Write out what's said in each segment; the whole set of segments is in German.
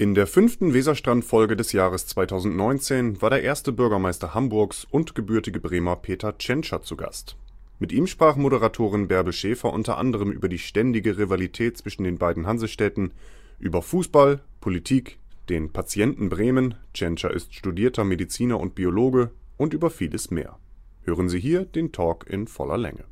In der 5. Weserstrand-Folge des Jahres 2019 war der erste Bürgermeister Hamburgs und gebürtige Bremer Peter Tschentscher zu Gast. Mit ihm sprach Moderatorin Bärbel Schäfer unter anderem über die ständige Rivalität zwischen den beiden Hansestädten, über Fußball, Politik, den Patienten Bremen, Tschentscher ist studierter Mediziner und Biologe, und über vieles mehr. Hören Sie hier den Talk in voller Länge.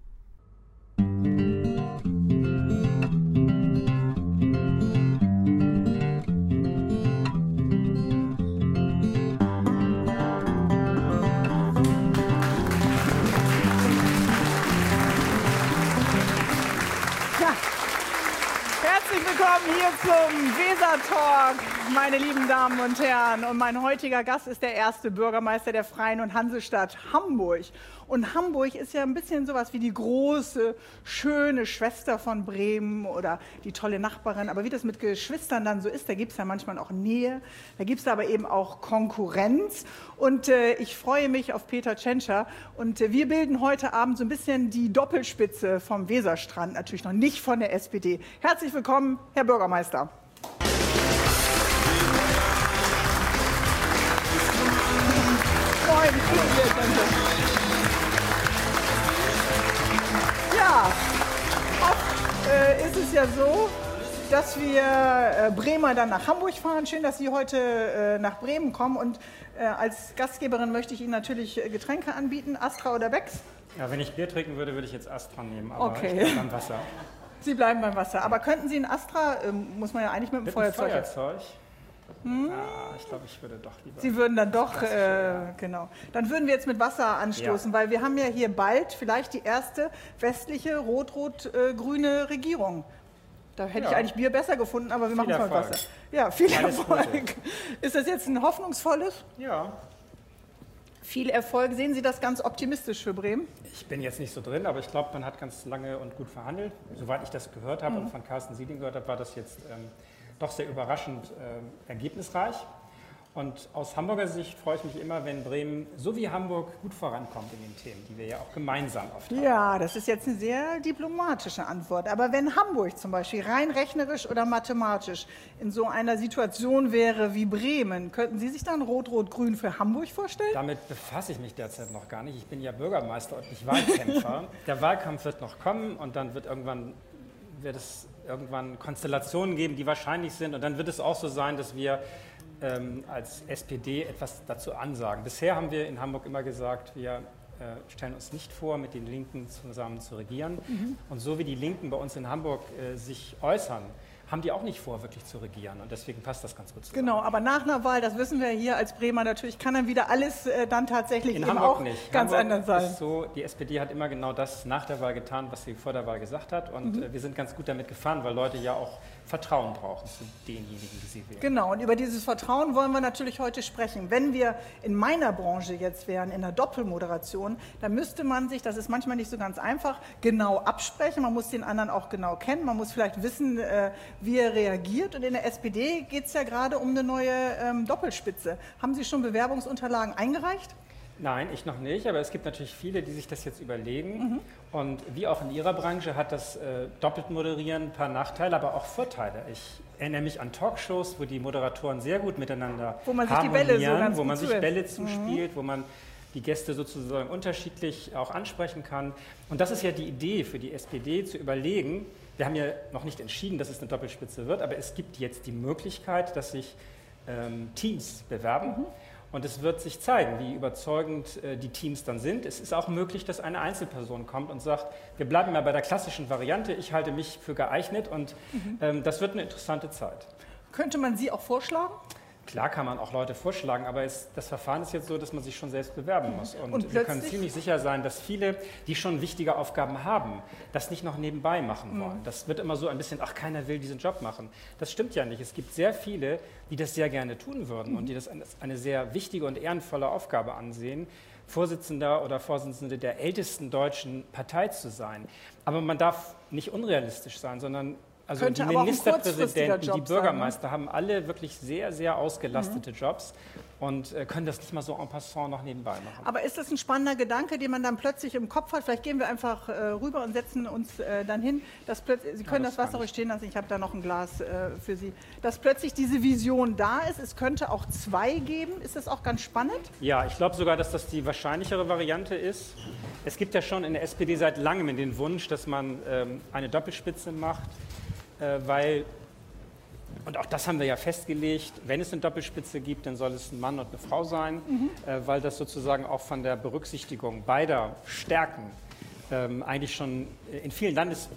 Willkommen hier zum Weser-Talk, meine lieben Damen und Herren. Und mein heutiger Gast ist der erste Bürgermeister der Freien und Hansestadt Hamburg. Und Hamburg ist ja ein bisschen sowas wie die große, schöne Schwester von Bremen oder die tolle Nachbarin. Aber wie das mit Geschwistern dann so ist, da gibt es ja manchmal auch Nähe, da gibt es aber eben auch Konkurrenz. Und ich freue mich auf Peter Tschentscher. Und wir bilden heute Abend so ein bisschen die Doppelspitze vom Weserstrand, natürlich noch nicht von der SPD. Herzlich willkommen, Herr Bürgermeister. Moin, ja, oft ist es ja so, dass wir Bremer dann nach Hamburg fahren. Schön, dass Sie heute nach Bremen kommen. Und als Gastgeberin möchte ich Ihnen natürlich Getränke anbieten, Astra oder Becks. Ja, wenn ich Bier trinken würde, würde ich jetzt Astra nehmen, aber okay. Ich bleibe beim Wasser. Sie bleiben beim Wasser. Aber könnten Sie ein Astra, muss man ja eigentlich mit dem Feuerzeug... Ich glaube, ich würde doch lieber... Sie würden dann doch, genau. Dann würden wir jetzt mit Wasser anstoßen, weil wir haben ja hier bald vielleicht die erste westliche rot-rot-grüne Regierung. Da hätte ich eigentlich Bier besser gefunden, aber wir machen es mal mit Wasser. Ja, viel Erfolg. Ist das jetzt ein hoffnungsvolles? Ja. Viel Erfolg. Sehen Sie das ganz optimistisch für Bremen? Ich bin jetzt nicht so drin, aber ich glaube, man hat ganz lange und gut verhandelt. Soweit ich das gehört habe und von Carsten Sieding gehört habe, war das jetzt doch sehr überraschend ergebnisreich. Und aus Hamburger Sicht freue ich mich immer, wenn Bremen so wie Hamburg gut vorankommt in den Themen, die wir ja auch gemeinsam oft haben. Ja, das ist jetzt eine sehr diplomatische Antwort. Aber wenn Hamburg zum Beispiel rein rechnerisch oder mathematisch in so einer Situation wäre wie Bremen, könnten Sie sich dann Rot-Rot-Grün für Hamburg vorstellen? Damit befasse ich mich derzeit noch gar nicht. Ich bin ja Bürgermeister und nicht Wahlkämpfer. Der Wahlkampf wird noch kommen und dann wird es irgendwann Konstellationen geben, die wahrscheinlich sind. Und dann wird es auch so sein, dass wir als SPD etwas dazu ansagen. Bisher haben wir in Hamburg immer gesagt, wir stellen uns nicht vor, mit den Linken zusammen zu regieren. Und so wie die Linken bei uns in Hamburg sich äußern, haben die auch nicht vor, wirklich zu regieren. Und deswegen passt das ganz gut zusammen. Genau, aber nach einer Wahl, das wissen wir hier als Bremer natürlich, kann dann wieder alles dann tatsächlich in eben Hamburg auch nicht. ganz Hamburg anders sein. Ist so, die SPD hat immer genau das nach der Wahl getan, was sie vor der Wahl gesagt hat. Und wir sind ganz gut damit gefahren, weil Leute ja auch Vertrauen brauchen zu denjenigen, die sie wählen. Genau, und über dieses Vertrauen wollen wir natürlich heute sprechen. Wenn wir in meiner Branche jetzt wären, in der Doppelmoderation, dann müsste man sich, das ist manchmal nicht so ganz einfach, genau absprechen. Man muss den anderen auch genau kennen. Man muss vielleicht wissen, wie er reagiert. Und in der SPD geht es ja gerade um eine neue Doppelspitze. Haben Sie schon Bewerbungsunterlagen eingereicht? Nein, ich noch nicht, aber es gibt natürlich viele, die sich das jetzt überlegen. Und wie auch in Ihrer Branche hat das doppelt moderieren ein paar Nachteile, aber auch Vorteile. Ich erinnere mich an Talkshows, wo die Moderatoren sehr gut miteinander wo man sich die Bälle so ganz wo man sich Bälle zuspielt, wo man die Gäste sozusagen unterschiedlich auch ansprechen kann. Und das ist ja die Idee für die SPD, zu überlegen, wir haben ja noch nicht entschieden, dass es eine Doppelspitze wird, aber es gibt jetzt die Möglichkeit, dass sich Teams bewerben. Und es wird sich zeigen, wie überzeugend die Teams dann sind. Es ist auch möglich, dass eine Einzelperson kommt und sagt, wir bleiben mal bei der klassischen Variante, ich halte mich für geeignet und das wird eine interessante Zeit. Könnte man Sie auch vorschlagen? Klar kann man auch Leute vorschlagen, aber das Verfahren ist jetzt so, dass man sich schon selbst bewerben muss. Und wir können ziemlich sicher sein, dass viele, die schon wichtige Aufgaben haben, das nicht noch nebenbei machen wollen. Das wird immer so ein bisschen, ach, keiner will diesen Job machen. Das stimmt ja nicht. Es gibt sehr viele, die das sehr gerne tun würden und die das als eine sehr wichtige und ehrenvolle Aufgabe ansehen, Vorsitzender oder Vorsitzende der ältesten deutschen Partei zu sein. Aber man darf nicht unrealistisch sein, sondern Also Könnte die aber auch ein Ministerpräsidenten, kurzfristiger die Job Bürgermeister sein, ne? haben alle wirklich sehr, sehr ausgelastete Jobs und können das nicht mal so en passant noch nebenbei machen. Aber ist das ein spannender Gedanke, den man dann plötzlich im Kopf hat? Vielleicht gehen wir einfach rüber und setzen uns dann hin. Dass Sie können das Wasser ruhig stehen lassen, ich habe da noch ein Glas für Sie. Dass plötzlich diese Vision da ist, es könnte auch zwei geben. Ist das auch ganz spannend? Ja, ich glaube sogar, dass das die wahrscheinlichere Variante ist. Es gibt ja schon in der SPD seit langem den Wunsch, dass man eine Doppelspitze macht, weil, und auch das haben wir ja festgelegt, wenn es eine Doppelspitze gibt, dann soll es ein Mann und eine Frau sein, weil das sozusagen auch von der Berücksichtigung beider Stärken eigentlich schon in vielen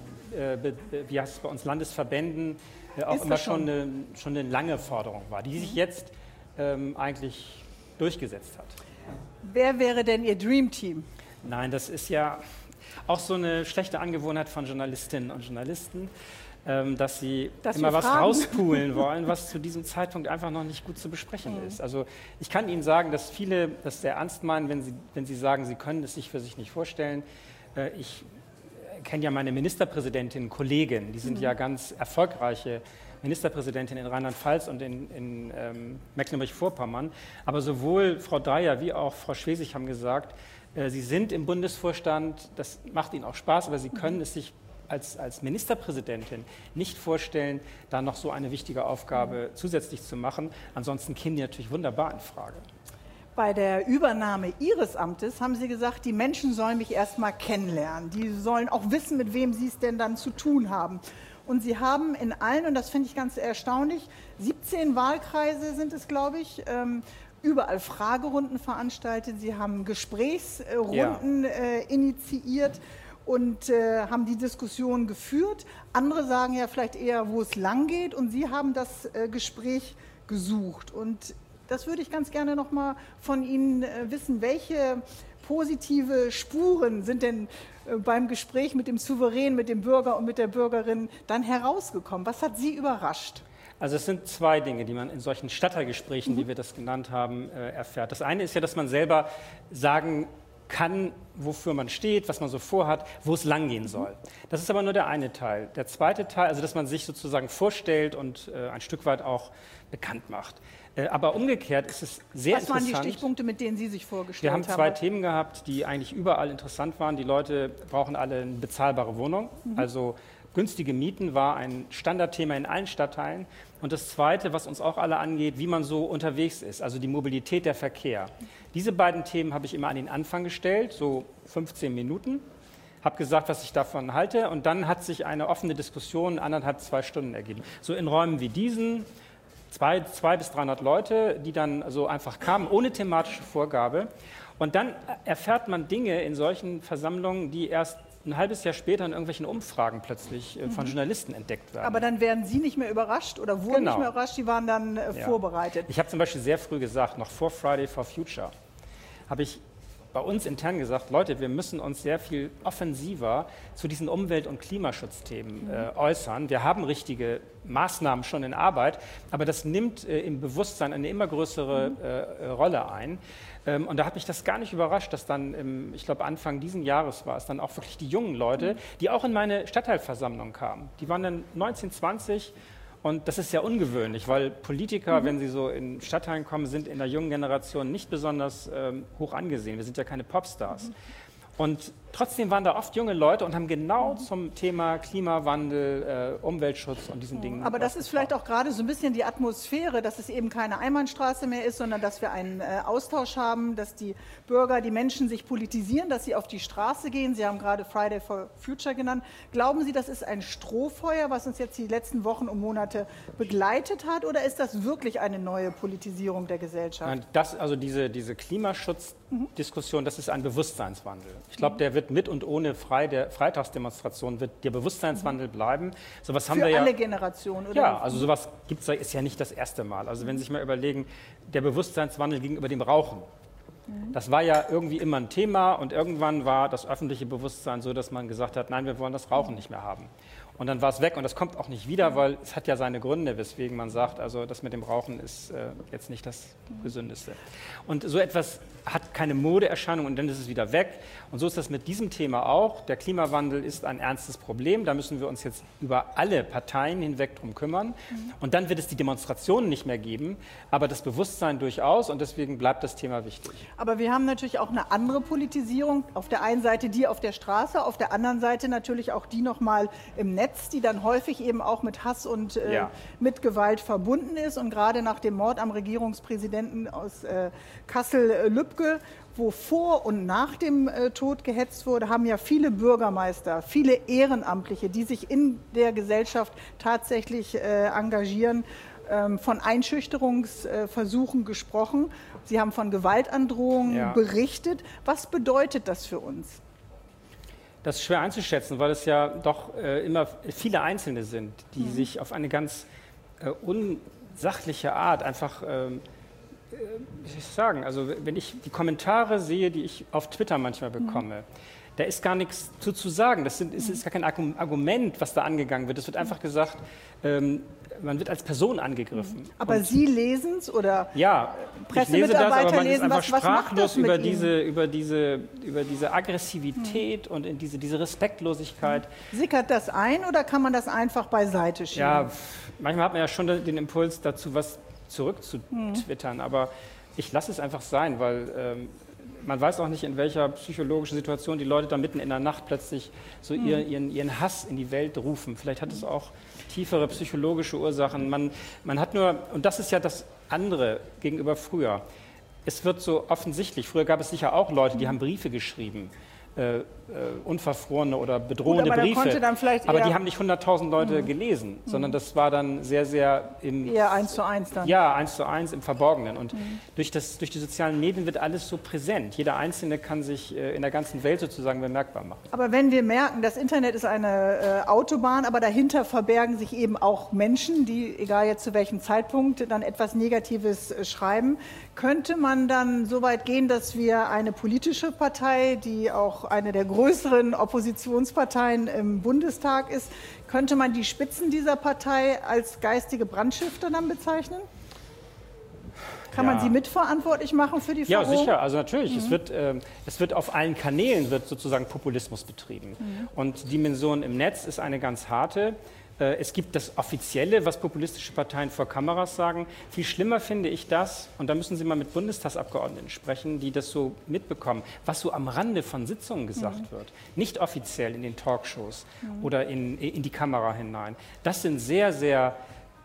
wie heißt es bei uns, Landesverbänden auch immer schon eine lange Forderung war, die sich jetzt eigentlich durchgesetzt hat. Wer wäre denn Ihr Dream Team? Nein, das ist ja auch so eine schlechte Angewohnheit von Journalistinnen und Journalisten, dass sie immer was rauspulen wollen, was zu diesem Zeitpunkt einfach noch nicht gut zu besprechen ist. Also ich kann Ihnen sagen, dass viele das sehr ernst meinen, wenn sie sagen, sie können es sich für sich nicht vorstellen. Ich kenne ja meine Ministerpräsidentin, Kollegen, die sind ja ganz erfolgreiche Ministerpräsidentin in Rheinland-Pfalz und in Mecklenburg-Vorpommern. Aber sowohl Frau Dreier wie auch Frau Schwesig haben gesagt, sie sind im Bundesvorstand, das macht ihnen auch Spaß, aber sie können es sich als Ministerpräsidentin nicht vorstellen, da noch so eine wichtige Aufgabe zusätzlich zu machen. Ansonsten kämen die natürlich wunderbar in Frage. Bei der Übernahme Ihres Amtes haben Sie gesagt, die Menschen sollen mich erst mal kennenlernen. Die sollen auch wissen, mit wem sie es denn dann zu tun haben. Und Sie haben in allen, und das finde ich ganz erstaunlich, 17 Wahlkreise sind es, glaube ich, überall Fragerunden veranstaltet. Sie haben Gesprächsrunden initiiert und haben die Diskussion geführt. Andere sagen ja vielleicht eher, wo es lang geht, und Sie haben das Gespräch gesucht. Und das würde ich ganz gerne noch mal von Ihnen wissen. Welche positive Spuren sind denn beim Gespräch mit dem Souverän, mit dem Bürger und mit der Bürgerin dann herausgekommen? Was hat Sie überrascht? Also es sind zwei Dinge, die man in solchen Stadtteilgesprächen, wie wir das genannt haben, erfährt. Das eine ist ja, dass man selber sagen kann, wofür man steht, was man so vorhat, wo es langgehen soll. Das ist aber nur der eine Teil. Der zweite Teil, also dass man sich sozusagen vorstellt und ein Stück weit auch bekannt macht. Aber umgekehrt ist es sehr interessant. Was waren die Stichpunkte, mit denen Sie sich vorgestellt haben? Wir haben zwei Themen gehabt, die eigentlich überall interessant waren. Die Leute brauchen alle eine bezahlbare Wohnung. Also günstige Mieten war ein Standardthema in allen Stadtteilen. Und das Zweite, was uns auch alle angeht, wie man so unterwegs ist, also die Mobilität, der Verkehr. Diese beiden Themen habe ich immer an den Anfang gestellt, so 15 Minuten. Habe gesagt, was ich davon halte. Und dann hat sich eine offene Diskussion 2 Stunden ergeben. So in Räumen wie diesen, 200 bis 300 Leute, die dann so einfach kamen, ohne thematische Vorgabe. Und dann erfährt man Dinge in solchen Versammlungen, die erst ein halbes Jahr später in irgendwelchen Umfragen plötzlich von Journalisten entdeckt werden. Aber dann werden Sie nicht mehr überrascht oder wurden nicht mehr überrascht, die waren dann vorbereitet. Ich habe zum Beispiel sehr früh gesagt, noch vor Friday for Future, habe ich bei uns intern gesagt, Leute, wir müssen uns sehr viel offensiver zu diesen Umwelt- und Klimaschutzthemen äußern. Wir haben richtige Maßnahmen schon in Arbeit, aber das nimmt im Bewusstsein eine immer größere Rolle ein. Und da hat mich das gar nicht überrascht, dass dann, ich glaube Anfang diesen Jahres war es, dann auch wirklich die jungen Leute, die auch in meine Stadtteilversammlung kamen. Die waren dann 19, 20. Und das ist ja ungewöhnlich, weil Politiker, wenn sie so in Stadtteilen kommen, sind in der jungen Generation nicht besonders hoch angesehen. Wir sind ja keine Popstars. Und trotzdem waren da oft junge Leute und haben genau zum Thema Klimawandel, Umweltschutz und diesen Dingen. Aber das ist vielleicht auch gerade so ein bisschen die Atmosphäre, dass es eben keine Einbahnstraße mehr ist, sondern dass wir einen Austausch haben, dass die Bürger, die Menschen sich politisieren, dass sie auf die Straße gehen. Sie haben gerade Friday for Future genannt. Glauben Sie, das ist ein Strohfeuer, was uns jetzt die letzten Wochen und Monate begleitet hat, oder ist das wirklich eine neue Politisierung der Gesellschaft? Also diese Klimaschutzdiskussion, das ist ein Bewusstseinswandel. Ich glaube, der wird mit und ohne der Freitagsdemonstration wird der Bewusstseinswandel bleiben. Sowas haben wir ja. Für alle Generationen, oder? Ja, also sowas gibt's ja, ist ja nicht das erste Mal. Also wenn Sie sich mal überlegen, der Bewusstseinswandel gegenüber dem Rauchen. Das war ja irgendwie immer ein Thema und irgendwann war das öffentliche Bewusstsein so, dass man gesagt hat, nein, wir wollen das Rauchen nicht mehr haben. Und dann war es weg und das kommt auch nicht wieder, weil es hat ja seine Gründe, weswegen man sagt, also das mit dem Rauchen ist jetzt nicht das Gesündeste. Und so etwas hat keine Modeerscheinung und dann ist es wieder weg. Und so ist das mit diesem Thema auch. Der Klimawandel ist ein ernstes Problem. Da müssen wir uns jetzt über alle Parteien hinweg drum kümmern. Und dann wird es die Demonstrationen nicht mehr geben, aber das Bewusstsein durchaus und deswegen bleibt das Thema wichtig. Aber wir haben natürlich auch eine andere Politisierung. Auf der einen Seite die auf der Straße, auf der anderen Seite natürlich auch die nochmal im Netz, die dann häufig eben auch mit Hass und mit Gewalt verbunden ist. Und gerade nach dem Mord am Regierungspräsidenten aus Kassel-Lübcke, wo vor und nach dem Tod gehetzt wurde, haben ja viele Bürgermeister, viele Ehrenamtliche, die sich in der Gesellschaft tatsächlich engagieren, von Einschüchterungsversuchen gesprochen. Sie haben von Gewaltandrohungen berichtet. Was bedeutet das für uns? Das ist schwer einzuschätzen, weil es ja doch immer viele Einzelne sind, die sich auf eine ganz unsachliche Art einfach, wie soll ich sagen, also wenn ich die Kommentare sehe, die ich auf Twitter manchmal bekomme, da ist gar nichts zu sagen. Es ist gar kein Argument, was da angegangen wird. Es wird einfach gesagt, man wird als Person angegriffen. Aber Sie lesen es oder Pressemitarbeiter lesen, was macht das mit über diese Aggressivität und in diese Respektlosigkeit. Sickert das ein oder kann man das einfach beiseite schieben? Ja, manchmal hat man ja schon den Impuls dazu, was zurückzutwittern, aber ich lasse es einfach sein, weil man weiß auch nicht, in welcher psychologischen Situation die Leute da mitten in der Nacht plötzlich so ihren Hass in die Welt rufen. Vielleicht hat es auch tiefere psychologische Ursachen. Man hat nur, und das ist ja das andere gegenüber früher, es wird so offensichtlich, früher gab es sicher auch Leute, die haben Briefe geschrieben, unverfrorene oder bedrohende Briefe, aber die haben nicht 100.000 Leute gelesen, sondern das war dann sehr, sehr eher 1:1 dann. Ja, 1:1 im Verborgenen. Und durch die sozialen Medien wird alles so präsent. Jeder Einzelne kann sich in der ganzen Welt sozusagen bemerkbar machen. Aber wenn wir merken, das Internet ist eine Autobahn, aber dahinter verbergen sich eben auch Menschen, die, egal jetzt zu welchem Zeitpunkt, dann etwas Negatives schreiben, könnte man dann so weit gehen, dass wir eine politische Partei, die auch eine der größeren Oppositionsparteien im Bundestag ist, könnte man die Spitzen dieser Partei als geistige Brandstifter dann bezeichnen? Kann man sie mitverantwortlich machen für die Verrohung? Ja, sicher. Also natürlich. Es wird auf allen Kanälen wird sozusagen Populismus betrieben. Und die Dimension im Netz ist eine ganz harte. Es gibt das Offizielle, was populistische Parteien vor Kameras sagen. Viel schlimmer finde ich das, und da müssen Sie mal mit Bundestagsabgeordneten sprechen, die das so mitbekommen, was so am Rande von Sitzungen gesagt wird. Nicht offiziell in den Talkshows oder in die Kamera hinein. Das sind sehr, sehr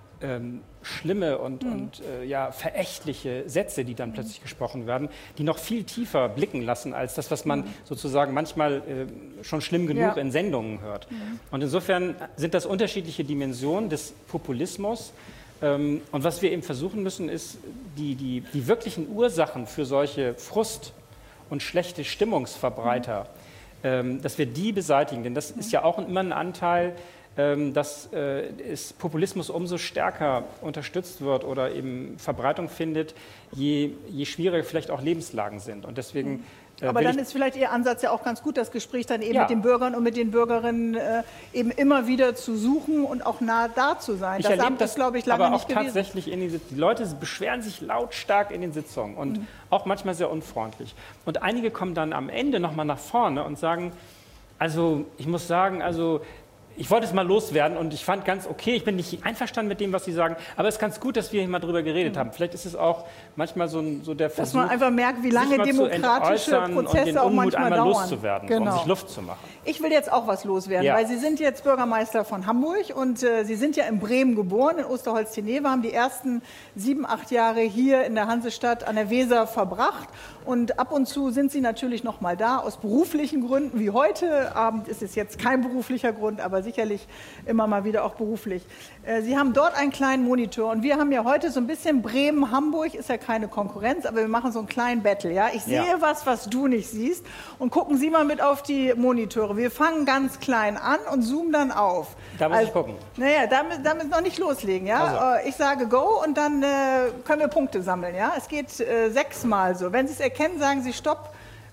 schlimme und verächtliche Sätze, die dann plötzlich gesprochen werden, die noch viel tiefer blicken lassen als das, was man sozusagen manchmal schon schlimm genug in Sendungen hört. Und insofern sind das unterschiedliche Dimensionen des Populismus. Und was wir eben versuchen müssen, ist, die wirklichen Ursachen für solche Frust- und schlechte Stimmungsverbreiter, dass wir die beseitigen. Denn das ist ja auch immer ein Anteil, dass Populismus umso stärker unterstützt wird oder eben Verbreitung findet, je schwieriger vielleicht auch Lebenslagen sind. Und deswegen aber dann ist vielleicht Ihr Ansatz ja auch ganz gut, das Gespräch dann eben mit den Bürgern und mit den Bürgerinnen eben immer wieder zu suchen und auch nah da zu sein. Das erlebe das, glaube ich, lange aber auch nicht gewesen. Tatsächlich die Leute beschweren sich lautstark in den Sitzungen und auch manchmal sehr unfreundlich. Und einige kommen dann am Ende nochmal nach vorne und sagen, also ich muss sagen, also ich wollte es mal loswerden und ich fand ganz okay, ich bin nicht einverstanden mit dem, was Sie sagen, aber es ist ganz gut, dass wir hier mal drüber geredet haben. Vielleicht ist es auch manchmal so der Versuch, dass man einfach merkt, wie lange demokratische Prozesse und den auch Unmut manchmal einmal dauern. loszuwerden, um sich Luft zu machen. Ich will jetzt auch was loswerden, weil Sie sind jetzt Bürgermeister von Hamburg und Sie sind ja in Bremen geboren, in Osterholz-Teneve, haben die ersten 7, 8 Jahre hier in der Hansestadt an der Weser verbracht. Und ab und zu sind Sie natürlich noch mal da, aus beruflichen Gründen, wie heute Abend ist es jetzt kein beruflicher Grund, aber sicherlich immer mal wieder auch beruflich. Sie haben dort einen kleinen Monitor und wir haben ja heute so ein bisschen Bremen-Hamburg, ist ja keine Konkurrenz, aber wir machen so einen kleinen Battle. Ja? Ich sehe was du nicht siehst und gucken Sie mal mit auf die Monitore. Wir fangen ganz klein an und zoomen dann auf. Da muss ich gucken. Naja, damit noch nicht loslegen. Ja? Also. Ich sage Go und dann können wir Punkte sammeln. Ja? Es geht 6-mal so. Wenn Sie es erkennen, sagen Sie Stopp.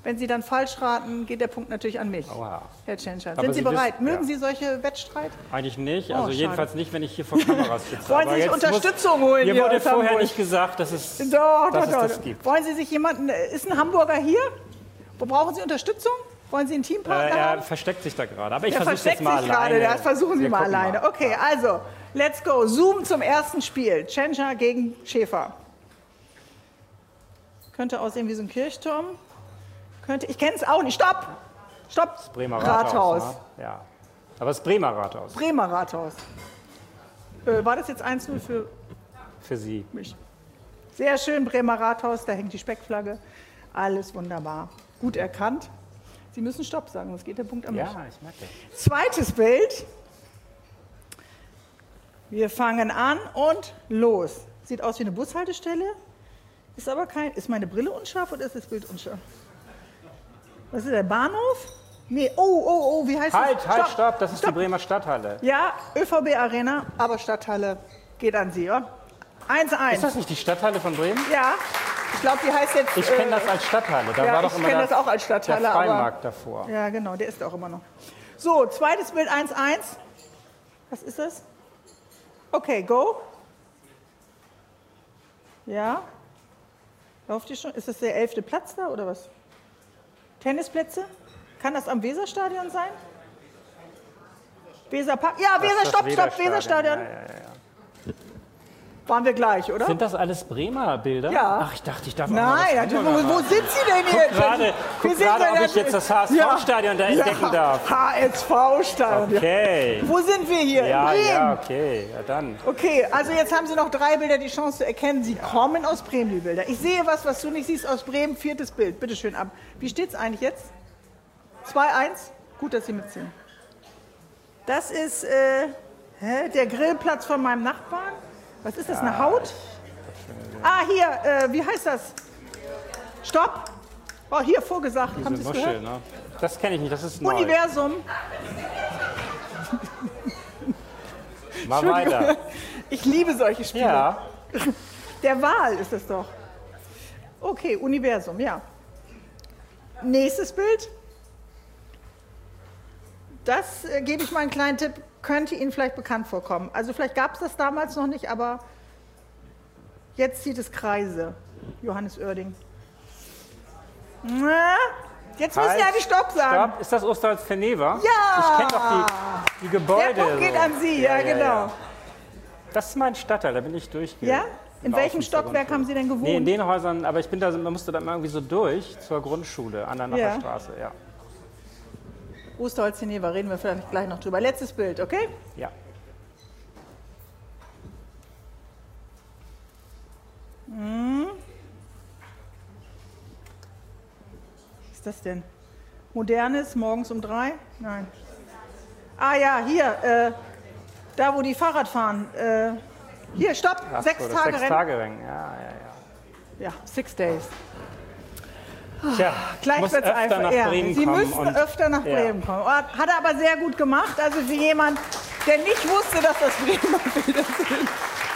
Wenn Sie dann falsch raten, geht der Punkt natürlich an mich, Oha. Herr Tschentscher. Aber Sind Sie Sie bereit? wissen- Mögen ja. Sie solche Wettstreit? Eigentlich nicht, Oh, also schade. jedenfalls nicht, wenn ich hier vor Kameras sitze. Wollen Aber Sie sich jetzt Unterstützung holen? Mir hier wurde aus vorher Hamburg? nicht gesagt, dass es Doch, das gibt. Wollen Sie sich jemanden, ist ein Hamburger hier? Wo brauchen Sie Unterstützung? Wollen Sie einen Teampartner Er haben? versteckt sich da gerade, aber ich Der versuche versteckt jetzt mal sich alleine. gerade, das versuchen Sie Wir mal gucken alleine. mal. Okay, also, let's go. Zoom zum ersten Spiel. Tschentscher gegen Schäfer. Könnte aussehen wie so ein Kirchturm. Könnte, ich kenne es auch nicht. Stopp! Stopp! Das Bremer Rathaus. Ne? Ja. Aber das Bremer Rathaus Bremer Rathaus. War das jetzt 1-0 für Sie. mich? Sehr schön, Bremer Rathaus, da hängt die Speckflagge. Alles wunderbar. Gut erkannt. Sie müssen Stopp sagen, sonst geht der Punkt an mich. Ja, ich merke das. Zweites Bild. Wir fangen an und los. Sieht aus wie eine Bushaltestelle. Ist aber kein. Ist meine Brille unscharf oder ist das Bild unscharf? Was ist der Bahnhof? Nee, oh, wie heißt das? Halt, stopp, das ist die Bremer Stadthalle. Ja, ÖVB Arena, aber Stadthalle geht an Sie, ja? 1-1. Ist das nicht die Stadthalle von Bremen? Ja, ich glaube, die heißt jetzt. Ich kenne das als Stadthalle. Da ja, war doch ich immer kenne das auch als der Stadthalle. Freimarkt davor. Aber, ja, genau, der ist auch immer noch. So, zweites Bild 1-1. Was ist das? Okay, go. Ja. Lauft ihr schon? Ist das der 11. Platz da oder was? Tennisplätze? Kann das am Weserstadion sein? Weserpark? Ja, Das ist das stopp, Weserstadion. Weserstadion. Ja. Waren wir gleich, oder? Sind das alles Bremer Bilder? Ja. Ach, ich dachte, ich darf auch mal Nein, was natürlich, Hamburger wo machen. sind Sie denn jetzt? Guck Wir sind gerade, ja ob ich jetzt das HSV-Stadion da entdecken darf. HSV-Stadion. Okay. Wo sind wir hier? Ja, in Bremen. ja, okay. Ja, dann. Okay, also jetzt haben Sie noch 3 Bilder, die Chance zu erkennen. Sie kommen aus Bremen, die Bilder. Ich sehe was du nicht siehst aus Bremen. 4. Bild. Bitte schön ab. Wie steht es eigentlich jetzt? 2-1. Gut, dass Sie mitziehen. Das ist der Grillplatz von meinem Nachbarn. Was ist das, eine Haut? Ah, hier, wie heißt das? Stopp. Oh, hier vorgesagt. Haben Sie Diese es Muschel, gehört? ne? Das kenne ich nicht, das ist neu. Universum. Mal weiter. Ich liebe solche Spiele. Ja, Der Wal ist es doch. Okay, Universum, ja. Nächstes Bild. Das gebe ich mal einen kleinen Tipp, könnte Ihnen vielleicht bekannt vorkommen. Also vielleicht gab es das damals noch nicht, aber jetzt zieht es Kreise. Johannes Oerding. Na, jetzt müssen Sie ja nicht Stopp sagen. Stopp. Ist das Osterholz-Verneva? Ja! Ich kenne doch die Gebäude. Der Punkt geht an Sie, ja, genau. Das ist mein Stadtteil, da bin ich durchgegangen. Ja? In welchem Stockwerk haben Sie denn gewohnt? Nee, in den Häusern, aber ich bin da, man musste da immer irgendwie so durch zur Grundschule an der Nachbarstraße, ja. Osterholz-Geneva, reden wir vielleicht gleich noch drüber. Letztes Bild, okay? Ja. Was ist das denn? Modernes, morgens um 3? Nein. Ah ja, hier, da wo die Fahrrad fahren. Hier, stopp, Ach so, 6 das Tage Rennen. Sechstagerennen, ja. Ja, 6 Days. Tja, Gleich muss wird es öfter einfach. nach Ja, Bremen Sie kommen müssen und- öfter nach Ja. Bremen kommen. Hat er aber sehr gut gemacht. Also für jemand, der nicht wusste, dass das Bremer Bilder sind.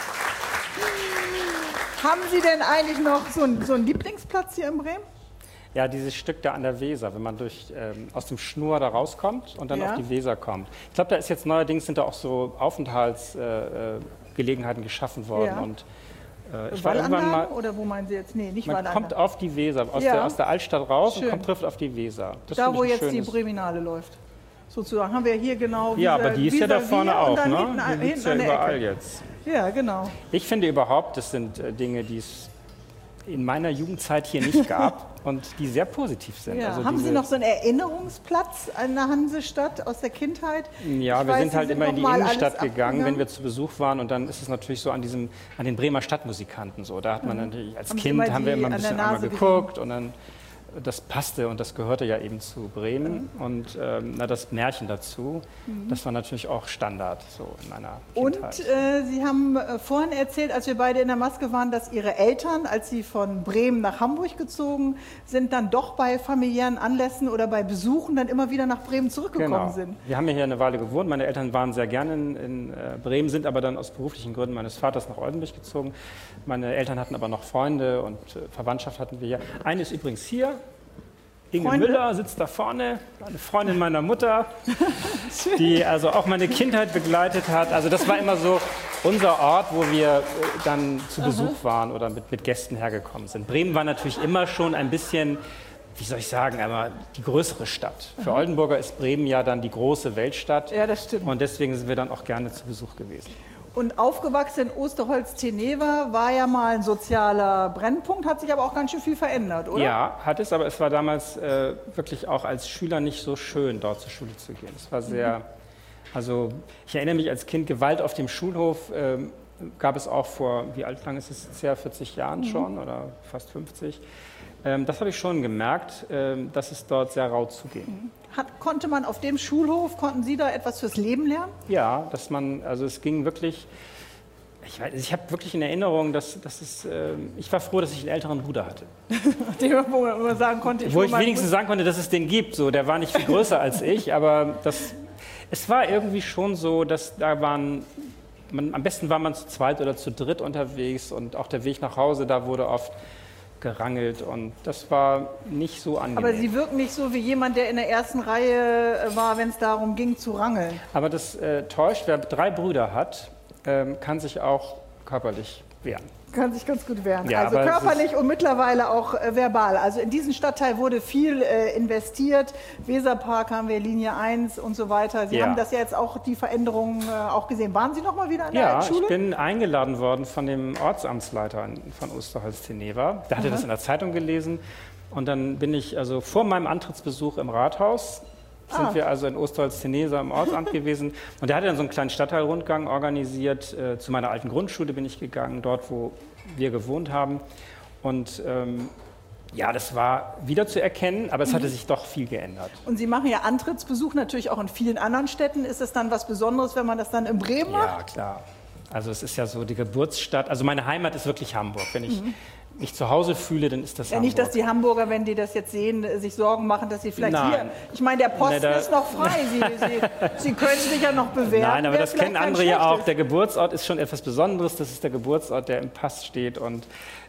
Haben Sie denn eigentlich noch so einen Lieblingsplatz hier in Bremen? Ja, dieses Stück da an der Weser, wenn man aus dem Schnur da rauskommt und dann Ja. auf die Weser kommt. Ich glaube, da ist jetzt neuerdings sind da auch so Aufenthaltsgelegenheiten geschaffen worden. Ja. Und ich war irgendwann Wallanlagen mal, oder wo meinen Sie jetzt? Nee, nicht man Wallanlagen. kommt auf die Weser, Ja. aus der Altstadt raus Schön. und kommt trifft auf die Weser. Das Da, finde wo ich ein jetzt die schönes- Breminale läuft. Sozusagen haben wir hier genau. Ja, aber die ist ja da vorne und auch, dann ne? hinten, Die hinten liegt ja an der überall Ecke. jetzt. Ja, genau. Ich finde überhaupt, das sind Dinge, die es in meiner Jugendzeit hier nicht gab und die sehr positiv sind. Ja. Also Haben Sie diese- noch so einen Erinnerungsplatz an der Hansestadt aus der Kindheit? Ja, Ich wir weiß, sind Sie halt immer in die noch mal Innenstadt alles gegangen, wenn abgegangen. wir zu Besuch waren. Und dann ist es natürlich so an den Bremer Stadtmusikanten so. Da hat man natürlich als Haben Sie Kind immer haben wir die immer ein an der bisschen einmal Nase geguckt und dann das passte und das gehörte ja eben zu Bremen. Und das Märchen dazu, das war natürlich auch Standard so in meiner Und Kindheit. Sie haben vorhin erzählt, als wir beide in der Maske waren, dass Ihre Eltern, als Sie von Bremen nach Hamburg gezogen sind, dann doch bei familiären Anlässen oder bei Besuchen dann immer wieder nach Bremen zurückgekommen sind. Wir haben ja hier eine Weile gewohnt. Meine Eltern waren sehr gerne in Bremen, sind aber dann aus beruflichen Gründen meines Vaters nach Oldenburg gezogen. Meine Eltern hatten aber noch Freunde und Verwandtschaft hatten wir hier. Eine ist übrigens hier. Inge Müller sitzt da vorne, eine Freundin meiner Mutter, die also auch meine Kindheit begleitet hat. Also das war immer so unser Ort, wo wir dann zu Besuch waren oder mit Gästen hergekommen sind. Bremen war natürlich immer schon ein bisschen, wie soll ich sagen, einmal die größere Stadt. Für Oldenburger ist Bremen ja dann die große Weltstadt. Ja, das stimmt. Und deswegen sind wir dann auch gerne zu Besuch gewesen. Und aufgewachsen in Osterholz-Teneva war ja mal ein sozialer Brennpunkt, hat sich aber auch ganz schön viel verändert, oder? Ja, hat es, aber es war damals wirklich auch als Schüler nicht so schön, dort zur Schule zu gehen. Es war sehr, also ich erinnere mich als Kind, Gewalt auf dem Schulhof gab es auch vor, wie lang ist es jetzt her, 40 Jahren schon oder fast 50. Das habe ich schon gemerkt, dass es dort sehr rau zuging. Konnte man auf dem Schulhof, konnten Sie da etwas fürs Leben lernen? Ja, also es ging wirklich, ich habe wirklich in Erinnerung, ich war froh, dass ich einen älteren Bruder hatte. Wo man sagen konnte, wo ich wenigstens sagen konnte, dass es den gibt. So, der war nicht viel größer als ich, aber es war irgendwie schon so, dass am besten war man zu zweit oder zu dritt unterwegs und auch der Weg nach Hause, da wurde oft gerangelt und das war nicht so angenehm. Aber Sie wirken nicht so wie jemand, der in der ersten Reihe war, wenn es darum ging zu rangeln. Aber das täuscht, wer 3 Brüder hat, kann sich auch körperlich wehren. Kann sich ganz gut wehren. Ja, also körperlich und mittlerweile auch verbal. Also in diesen Stadtteil wurde viel investiert. Weserpark haben wir, Linie 1 und so weiter. Sie haben das ja jetzt auch, die Veränderungen auch gesehen. Waren Sie noch mal wieder in der Schule? Ja, ich bin eingeladen worden von dem Ortsamtsleiter von Osterholz-Teneva. Der hatte das in der Zeitung gelesen. Und dann bin ich also vor meinem Antrittsbesuch im Rathaus, sind wir also in Osterholz-Teneva im Ortsamt gewesen. Und der hatte dann so einen kleinen Stadtteilrundgang organisiert. Zu meiner alten Grundschule bin ich gegangen, dort, wo wir gewohnt haben. Und ja, das war wieder zu erkennen, aber es hatte sich doch viel geändert. Und Sie machen ja Antrittsbesuch natürlich auch in vielen anderen Städten. Ist es dann was Besonderes, wenn man das dann in Bremen macht? Ja, klar. Also es ist ja so die Geburtsstadt. Also meine Heimat ist wirklich Hamburg. Wenn ich mich zu Hause fühle, dann ist das Hamburg. Nicht, dass die Hamburger, wenn die das jetzt sehen, sich Sorgen machen, dass sie vielleicht hier... Ich meine, der Posten ist noch frei. Sie können sich ja noch bewerben. Nein, aber das kennen andere ja auch. Der Geburtsort ist schon etwas Besonderes. Das ist der Geburtsort, der im Pass steht. Und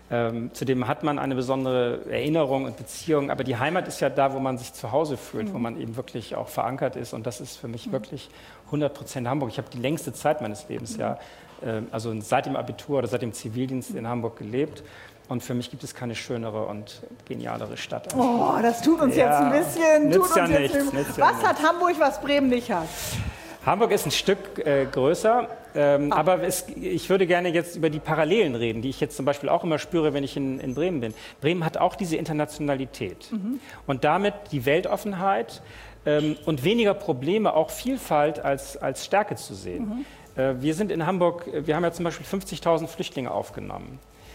zudem hat man eine besondere Erinnerung und Beziehung. Aber die Heimat ist ja da, wo man sich zu Hause fühlt, wo man eben wirklich auch verankert ist. Und das ist für mich wirklich 100% Hamburg. Ich habe die längste Zeit meines Lebens also seit dem Abitur oder seit dem Zivildienst in Hamburg gelebt. Und für mich gibt es keine schönere und genialere Stadt. Oh, das tut uns jetzt ein bisschen... Nützt ja nichts. Was hat Hamburg, was Bremen nicht hat? Hamburg ist ein Stück größer, aber ich würde gerne jetzt über die Parallelen reden, die ich jetzt zum Beispiel auch immer spüre, wenn ich in Bremen bin. Bremen hat auch diese Internationalität und damit die Weltoffenheit und weniger Probleme, auch Vielfalt als Stärke zu sehen. Wir sind in Hamburg, wir haben ja zum Beispiel 50.000 Flüchtlinge aufgenommen.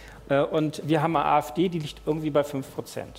Und wir haben eine AfD, die liegt irgendwie bei 5%.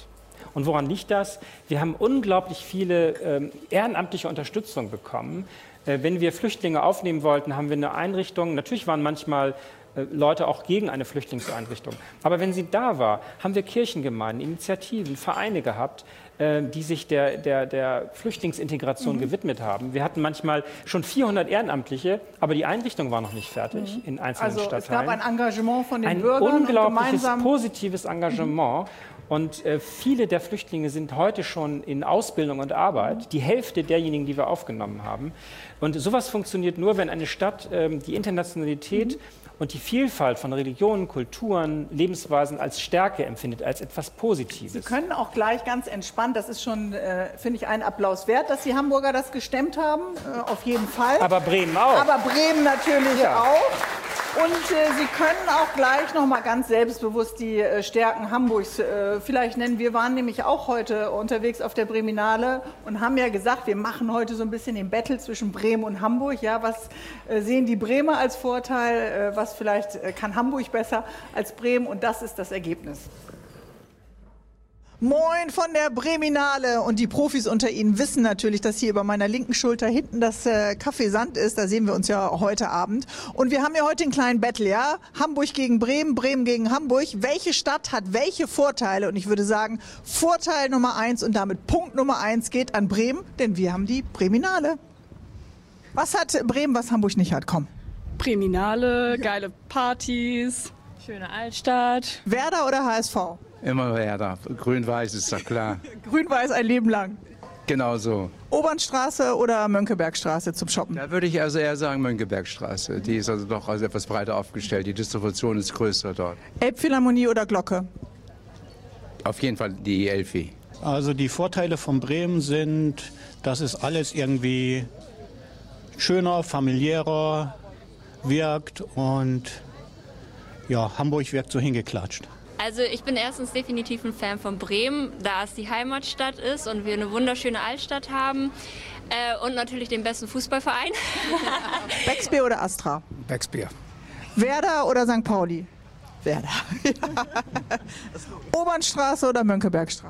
Und woran liegt das? Wir haben unglaublich viele ehrenamtliche Unterstützung bekommen. Wenn wir Flüchtlinge aufnehmen wollten, haben wir eine Einrichtung. Natürlich waren manchmal Leute auch gegen eine Flüchtlingseinrichtung. Aber wenn sie da war, haben wir Kirchengemeinden, Initiativen, Vereine gehabt, die sich der Flüchtlingsintegration gewidmet haben. Wir hatten manchmal schon 400 Ehrenamtliche, aber die Einrichtung war noch nicht fertig in einzelnen Stadtteilen. Es gab ein Engagement von den Bürgern. Ein unglaubliches, positives Engagement. Und viele der Flüchtlinge sind heute schon in Ausbildung und Arbeit, die Hälfte derjenigen, die wir aufgenommen haben. Und sowas funktioniert nur, wenn eine Stadt die Internationalität und die Vielfalt von Religionen, Kulturen, Lebensweisen als Stärke empfindet, als etwas Positives. Sie können auch gleich ganz entspannt, das ist schon, finde ich, einen Applaus wert, dass die Hamburger das gestemmt haben, auf jeden Fall. Aber Bremen auch. Aber Bremen natürlich auch. Und Sie können auch gleich noch mal ganz selbstbewusst die Stärken Hamburgs vielleicht nennen. Wir waren nämlich auch heute unterwegs auf der Breminale und haben ja gesagt, wir machen heute so ein bisschen den Battle zwischen Bremen und Hamburg. Ja, was sehen die Bremer als Vorteil? Was vielleicht kann Hamburg besser als Bremen? Und das ist das Ergebnis. Moin von der Breminale, und die Profis unter Ihnen wissen natürlich, dass hier über meiner linken Schulter hinten das Café Sand ist. Da sehen wir uns ja heute Abend. Und wir haben ja heute einen kleinen Battle, ja? Hamburg gegen Bremen, Bremen gegen Hamburg. Welche Stadt hat welche Vorteile? Und ich würde sagen, Vorteil Nummer 1 und damit Punkt Nummer 1 geht an Bremen, denn wir haben die Breminale. Was hat Bremen, was Hamburg nicht hat? Komm. Breminale, geile Partys. Schöne Altstadt. Werder oder HSV? Immer Werder. Grün-Weiß ist doch klar. Grün-Weiß ein Leben lang. Genau so. Obernstraße oder Mönckebergstraße zum Shoppen? Da würde ich also eher sagen Mönckebergstraße. Die ist also doch also etwas breiter aufgestellt. Die Distribution ist größer dort. Elbphilharmonie oder Glocke? Auf jeden Fall die Elfi. Also die Vorteile von Bremen sind, dass es alles irgendwie schöner, familiärer wirkt und ja, Hamburg wirkt so hingeklatscht. Also ich bin erstens definitiv ein Fan von Bremen, da es die Heimatstadt ist und wir eine wunderschöne Altstadt haben und natürlich den besten Fußballverein. Becksbier oder Astra? Becksbier. Werder oder St. Pauli? Werder. Obernstraße oder Mönckebergstraße?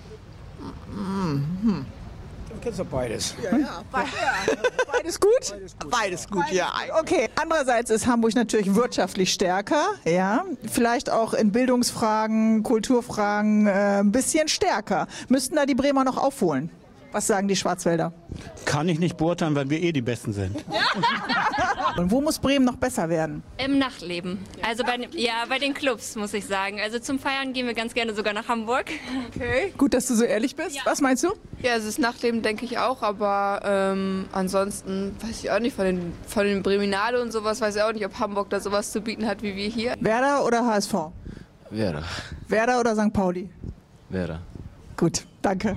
Kennst du beides? Beides gut? Beides gut, ja. Okay, andererseits ist Hamburg natürlich wirtschaftlich stärker, ja. Vielleicht auch in Bildungsfragen, Kulturfragen ein bisschen stärker. Müssten da die Bremer noch aufholen? Was sagen die Schwarzwälder? Kann ich nicht beurteilen, weil wir die Besten sind. Und wo muss Bremen noch besser werden? Im Nachtleben, also bei den Clubs muss ich sagen. Also zum Feiern gehen wir ganz gerne sogar nach Hamburg. Okay, gut, dass du so ehrlich bist. Ja. Was meinst du? Ja, also das Nachtleben denke ich auch, aber ansonsten weiß ich auch nicht, von den Breminale und sowas weiß ich auch nicht, ob Hamburg da sowas zu bieten hat wie wir hier. Werder oder HSV? Werder. Werder oder St. Pauli? Werder. Gut, danke.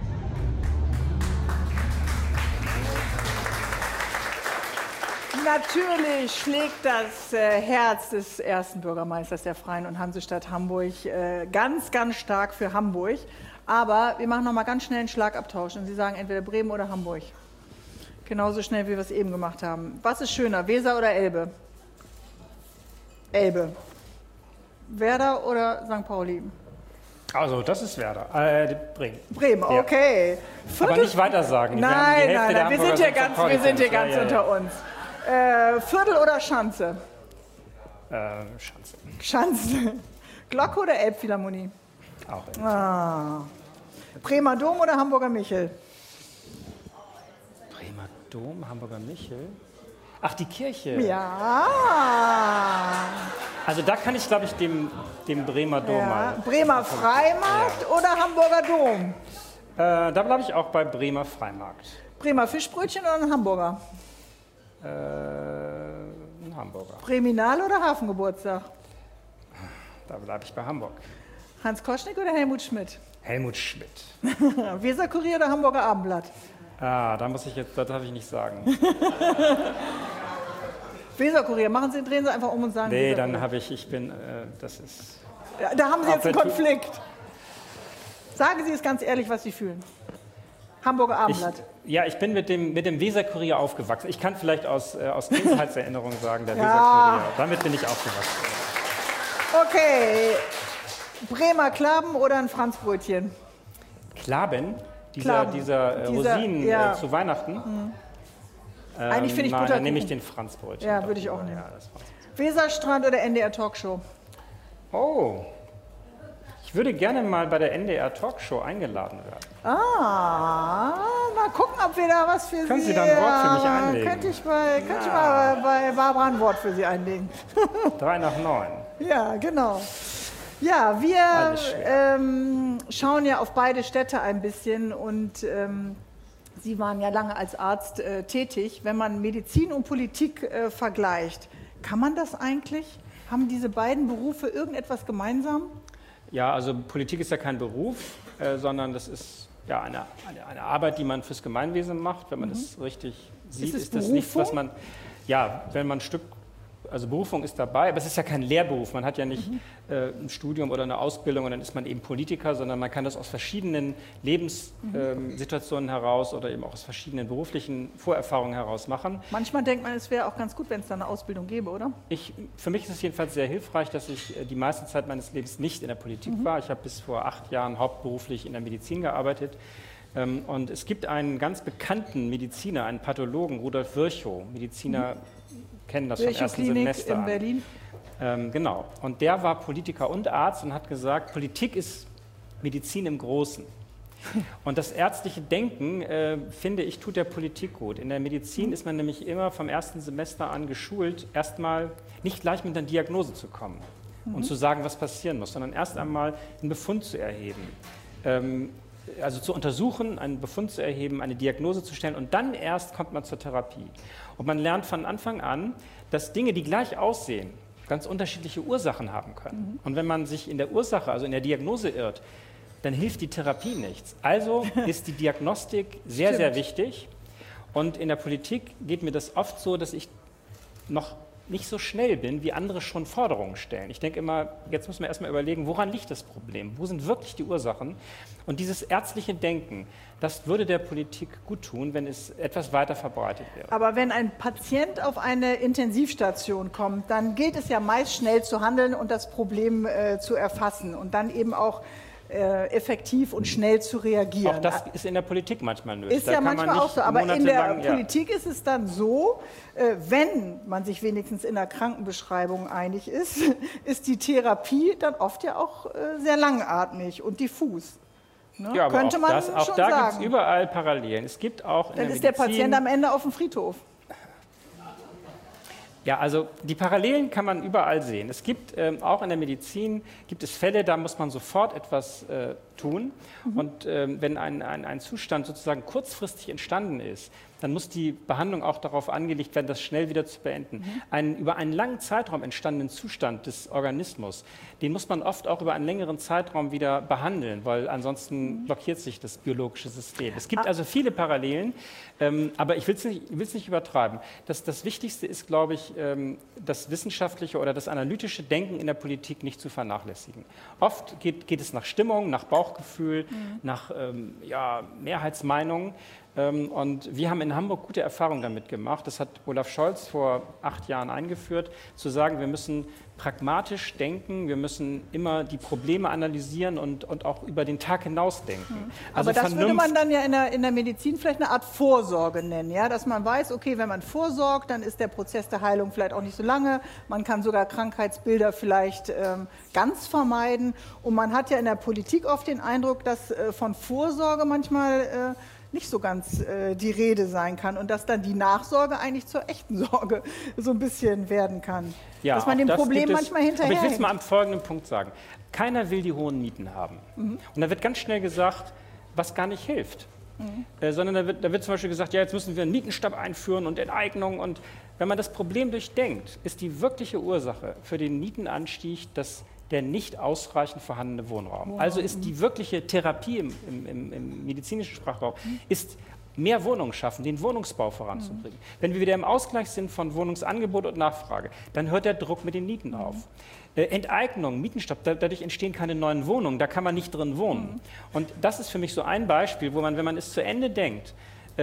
Natürlich schlägt das Herz des ersten Bürgermeisters der Freien und Hansestadt Hamburg ganz, ganz stark für Hamburg. Aber wir machen noch mal ganz schnell einen Schlagabtausch und Sie sagen entweder Bremen oder Hamburg. Genauso schnell, wie wir es eben gemacht haben. Was ist schöner, Weser oder Elbe? Elbe. Werder oder St. Pauli? Also, das ist Werder. Bremen. Bremen, okay. Ja. Aber nicht weiter sagen. Nein, wir sind hier ganz unter uns. Viertel oder Schanze? Schanze. Schanze. Glocke oder Elbphilharmonie? Auch Elb. Bremer Dom oder Hamburger Michel? Bremer Dom, Hamburger Michel. Ach, die Kirche. Ja. Also da kann ich, glaube ich, dem Bremer Dom mal. Bremer Freimarkt oder Hamburger Dom? Da bleibe ich auch bei Bremer Freimarkt. Bremer Fischbrötchen oder ein Hamburger? Ein Hamburger. Breminale oder Hafengeburtstag? Da bleibe ich bei Hamburg. Hans Koschnick oder Helmut Schmidt? Helmut Schmidt. Weserkurier oder Hamburger Abendblatt? Da muss ich jetzt, das darf ich nicht sagen. Weserkurier, drehen Sie einfach um und sagen. Nee, dann habe das ist. Ja, da haben Sie jetzt einen Konflikt. Sagen Sie es ganz ehrlich, was Sie fühlen. Hamburger Abendblatt. Ich bin mit dem Weserkurier aufgewachsen. Ich kann vielleicht aus Kindheitserinnerungen sagen, der Weserkurier. Damit bin ich aufgewachsen. Okay. Bremer Klaben oder ein Franzbrötchen? Klaben? Dieser Rosinen zu Weihnachten? Mhm. Eigentlich finde ich Butterkuchen. Dann nehme ich den Franzbrötchen. Ja, würde ich auch nehmen. Ja, Weserstrand oder NDR Talkshow? Oh, ich würde gerne mal bei der NDR Talkshow eingeladen werden. Mal gucken, ob wir da was für Sie... Können Sie da ein Wort für mich einlegen? Könnte ich mal bei Barbara ein Wort für Sie einlegen. 8:53. Ja, genau. Ja, wir schauen ja auf beide Städte ein bisschen und Sie waren ja lange als Arzt tätig. Wenn man Medizin und Politik vergleicht, kann man das eigentlich? Haben diese beiden Berufe irgendetwas gemeinsam? Ja, also Politik ist ja kein Beruf, sondern das ist ja eine Arbeit, die man fürs Gemeinwesen macht. Wenn man das richtig sieht, ist das nichts, was man, wenn man ein Stück, also Berufung ist dabei, aber es ist ja kein Lehrberuf. Man hat ja nicht ein Studium oder eine Ausbildung und dann ist man eben Politiker, sondern man kann das aus verschiedenen Lebenssituationen heraus oder eben auch aus verschiedenen beruflichen Vorerfahrungen heraus machen. Manchmal denkt man, es wäre auch ganz gut, wenn es da eine Ausbildung gäbe, oder? Für mich ist es jedenfalls sehr hilfreich, dass ich die meiste Zeit meines Lebens nicht in der Politik war. Ich habe bis vor 8 Jahren hauptberuflich in der Medizin gearbeitet. Und es gibt einen ganz bekannten Mediziner, einen Pathologen, Rudolf Virchow, Mediziner, kennen das vom ersten Semester in Berlin. Genau. Und der war Politiker und Arzt und hat gesagt, Politik ist Medizin im Großen. Und das ärztliche Denken, finde ich, tut der Politik gut. In der Medizin ist man nämlich immer vom ersten Semester an geschult, erstmal nicht gleich mit einer Diagnose zu kommen, und zu sagen, was passieren muss, sondern erst einmal einen Befund zu erheben. Also zu untersuchen, einen Befund zu erheben, eine Diagnose zu stellen und dann erst kommt man zur Therapie. Und man lernt von Anfang an, dass Dinge, die gleich aussehen, ganz unterschiedliche Ursachen haben können. Und wenn man sich in der Ursache, also in der Diagnose irrt, dann hilft die Therapie nichts. Also ist die Diagnostik sehr, sehr wichtig. Und in der Politik geht mir das oft so, dass ich noch nicht so schnell bin, wie andere schon Forderungen stellen. Ich denke immer, jetzt müssen wir erstmal überlegen, woran liegt das Problem? Wo sind wirklich die Ursachen? Und dieses ärztliche Denken, das würde der Politik gut tun, wenn es etwas weiter verbreitet wäre. Aber wenn ein Patient auf eine Intensivstation kommt, dann gilt es ja meist schnell zu handeln und das Problem zu erfassen und dann eben auch effektiv und schnell zu reagieren. Auch das ist in der Politik manchmal nötig. Ist ja manchmal auch so, aber in der Politik ist es dann so, wenn man sich wenigstens in der Krankenbeschreibung einig ist, ist die Therapie dann oft ja auch sehr langatmig und diffus. Ne? Ja, aber könnte man auch schon da sagen. gibt es überall Parallelen. Es gibt auch in dann der ist Medizin, der Patient am Ende auf dem Friedhof. Ja, also die Parallelen kann man überall sehen. Es gibt auch in der Medizin gibt es Fälle, da muss man sofort etwas tun. Und wenn ein Zustand sozusagen kurzfristig entstanden ist, dann muss die Behandlung auch darauf angelegt werden, das schnell wieder zu beenden. Einen über einen langen Zeitraum entstandenen Zustand des Organismus, den muss man oft auch über einen längeren Zeitraum wieder behandeln, weil ansonsten blockiert sich das biologische System. Es gibt also viele Parallelen, aber ich will es nicht übertreiben. Das Wichtigste ist, glaube ich, das wissenschaftliche oder das analytische Denken in der Politik nicht zu vernachlässigen. Oft geht es nach Stimmung, nach Bauchgefühl, nach Mehrheitsmeinungen. Und wir haben in Hamburg gute Erfahrungen damit gemacht. Das hat Olaf Scholz vor 8 Jahren eingeführt, zu sagen, wir müssen pragmatisch denken, wir müssen immer die Probleme analysieren und auch über den Tag hinaus denken. Also aber das würde man dann ja in der Medizin vielleicht eine Art Vorsorge nennen, ja? Dass man weiß, okay, wenn man vorsorgt, dann ist der Prozess der Heilung vielleicht auch nicht so lange. Man kann sogar Krankheitsbilder vielleicht ganz vermeiden. Und man hat ja in der Politik oft den Eindruck, dass von Vorsorge manchmal nicht so ganz die Rede sein kann und dass dann die Nachsorge eigentlich zur echten Sorge so ein bisschen werden kann. Ja, dass man dem Problem manchmal hinterher. Aber ich will es mal am folgenden Punkt sagen. Keiner will die hohen Mieten haben. Und da wird ganz schnell gesagt, was gar nicht hilft. Sondern da wird zum Beispiel gesagt, ja, jetzt müssen wir einen Mietenstab einführen und Enteignung. Und wenn man das Problem durchdenkt, ist die wirkliche Ursache für den Mietenanstieg der nicht ausreichend vorhandene Wohnraum. Also ist die wirkliche Therapie im medizinischen Sprachraum, ist mehr Wohnungen schaffen, den Wohnungsbau voranzubringen. Wenn wir wieder im Ausgleich sind von Wohnungsangebot und Nachfrage, dann hört der Druck mit den Mieten auf. Enteignung, Mietenstab, dadurch entstehen keine neuen Wohnungen, da kann man nicht drin wohnen. Und das ist für mich so ein Beispiel, wo man, wenn man es zu Ende denkt,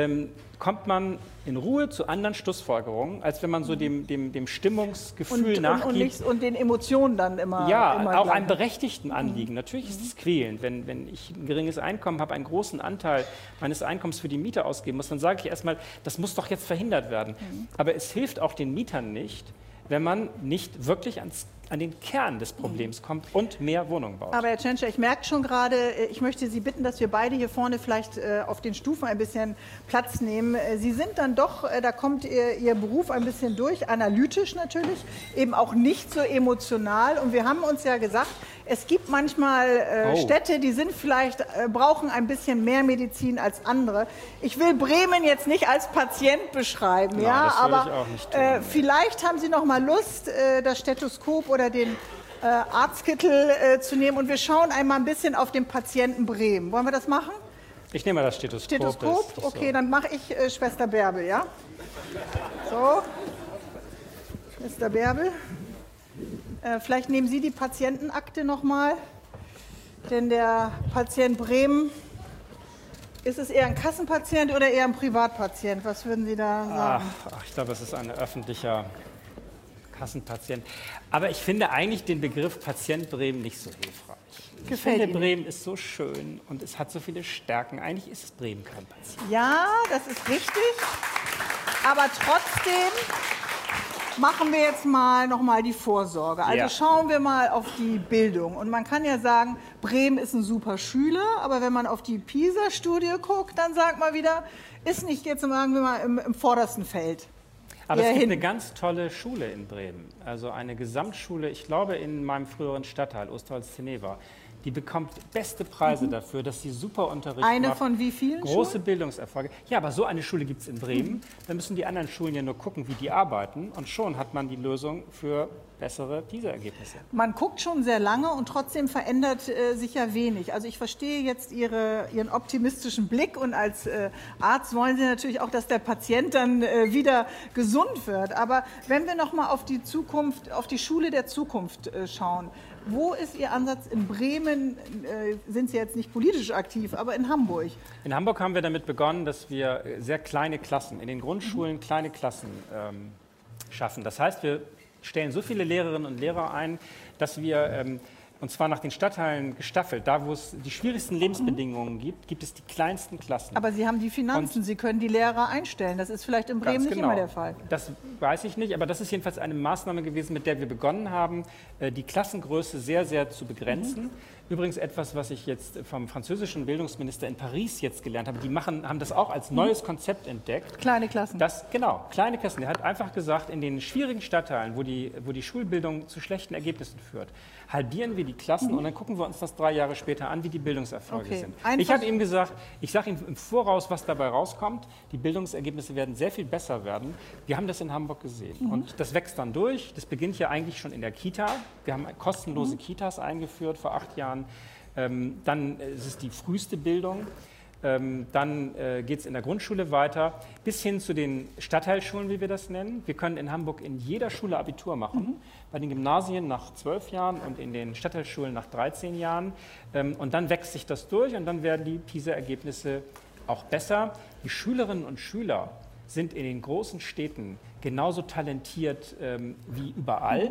kommt man in Ruhe zu anderen Schlussfolgerungen, als wenn man so dem Stimmungsgefühl nachgibt. Und den Emotionen dann immer. Ja, immer auch einem berechtigten Anliegen. Natürlich ist es quälend, wenn ich ein geringes Einkommen habe, einen großen Anteil meines Einkommens für die Miete ausgeben muss, dann sage ich erstmal, das muss doch jetzt verhindert werden. Aber es hilft auch den Mietern nicht, wenn man nicht wirklich an den Kern des Problems kommt und mehr Wohnungen baut. Aber Herr Tschentscher, ich merke schon gerade, ich möchte Sie bitten, dass wir beide hier vorne vielleicht auf den Stufen ein bisschen Platz nehmen. Sie sind dann doch, da kommt Ihr Beruf ein bisschen durch, analytisch natürlich, eben auch nicht so emotional. Und wir haben uns ja gesagt, es gibt manchmal Städte, die sind vielleicht, brauchen ein bisschen mehr Medizin als andere. Ich will Bremen jetzt nicht als Patient beschreiben, Nein, ja, das will aber ich auch nicht tun, vielleicht haben Sie noch mal Lust, das Stethoskop oder den Arztkittel zu nehmen und wir schauen einmal ein bisschen auf den Patienten Bremen. Wollen wir das machen? Ich nehme mal das Stethoskop. Stethoskop? Okay, so. Dann mache ich Schwester Bärbel, ja? So, Schwester Bärbel. Vielleicht nehmen Sie die Patientenakte noch mal, denn der Patient Bremen, ist es eher ein Kassenpatient oder eher ein Privatpatient? Was würden Sie da sagen? Ich glaube, es ist ein öffentlicher Kassenpatient. Aber ich finde eigentlich den Begriff Patient Bremen nicht so hilfreich. Ich finde, Bremen ist so schön und es hat so viele Stärken. Eigentlich ist Bremen kein Patient. Ja, das ist richtig. Aber trotzdem machen wir jetzt noch mal die Vorsorge. Also schauen wir mal auf die Bildung. Und man kann ja sagen, Bremen ist ein super Schüler, aber wenn man auf die PISA-Studie guckt, dann sagt man wieder, ist nicht jetzt, sagen wir mal, im vordersten Feld. Aber es eher gibt hin. eine ganz tolle Schule in Bremen, also eine Gesamtschule, ich glaube in meinem früheren Stadtteil, Osterholz-Teneva. Die bekommt beste Preise dafür, dass sie super Unterricht macht. Eine von wie vielen große Schulen? Bildungserfolge. Ja, aber so eine Schule gibt es in Bremen. Da müssen die anderen Schulen ja nur gucken, wie die arbeiten. Und schon hat man die Lösung für bessere PISA-Ergebnisse. Man guckt schon sehr lange und trotzdem verändert sich ja wenig. Also ich verstehe jetzt Ihren optimistischen Blick und als Arzt wollen Sie natürlich auch, dass der Patient dann wieder gesund wird. Aber wenn wir noch mal auf die Zukunft, auf die Schule der Zukunft schauen, wo ist Ihr Ansatz? In Bremen sind Sie jetzt nicht politisch aktiv, aber in Hamburg. In Hamburg haben wir damit begonnen, dass wir sehr kleine Klassen, in den Grundschulen kleine Klassen schaffen. Das heißt, wir stellen so viele Lehrerinnen und Lehrer ein, dass wir, und zwar nach den Stadtteilen gestaffelt, da wo es die schwierigsten Lebensbedingungen gibt, gibt es die kleinsten Klassen. Aber Sie haben die Finanzen, Sie können die Lehrer einstellen. Das ist vielleicht in Bremen nicht immer der Fall. Das weiß ich nicht, aber das ist jedenfalls eine Maßnahme gewesen, mit der wir begonnen haben, die Klassengröße sehr, sehr zu begrenzen. Übrigens etwas, was ich jetzt vom französischen Bildungsminister in Paris jetzt gelernt habe. Die haben das auch als neues Konzept entdeckt. Kleine Klassen. Genau, kleine Klassen. Der hat einfach gesagt, in den schwierigen Stadtteilen, wo die Schulbildung zu schlechten Ergebnissen führt, halbieren wir die Klassen und dann gucken wir uns das 3 Jahre später an, wie die Bildungserfolge sind. Ich habe ihm gesagt, ich sage ihm im Voraus, was dabei rauskommt. Die Bildungsergebnisse werden sehr viel besser werden. Wir haben das in Hamburg gesehen. Und das wächst dann durch. Das beginnt ja eigentlich schon in der Kita. Wir haben kostenlose Kitas eingeführt vor 8 Jahren. Dann ist es die früheste Bildung. Dann geht es in der Grundschule weiter, bis hin zu den Stadtteilschulen, wie wir das nennen. Wir können in Hamburg in jeder Schule Abitur machen, bei den Gymnasien nach 12 Jahren und in den Stadtteilschulen nach 13 Jahren. Und dann wächst sich das durch und dann werden die PISA-Ergebnisse auch besser. Die Schülerinnen und Schüler sind in den großen Städten genauso talentiert wie überall.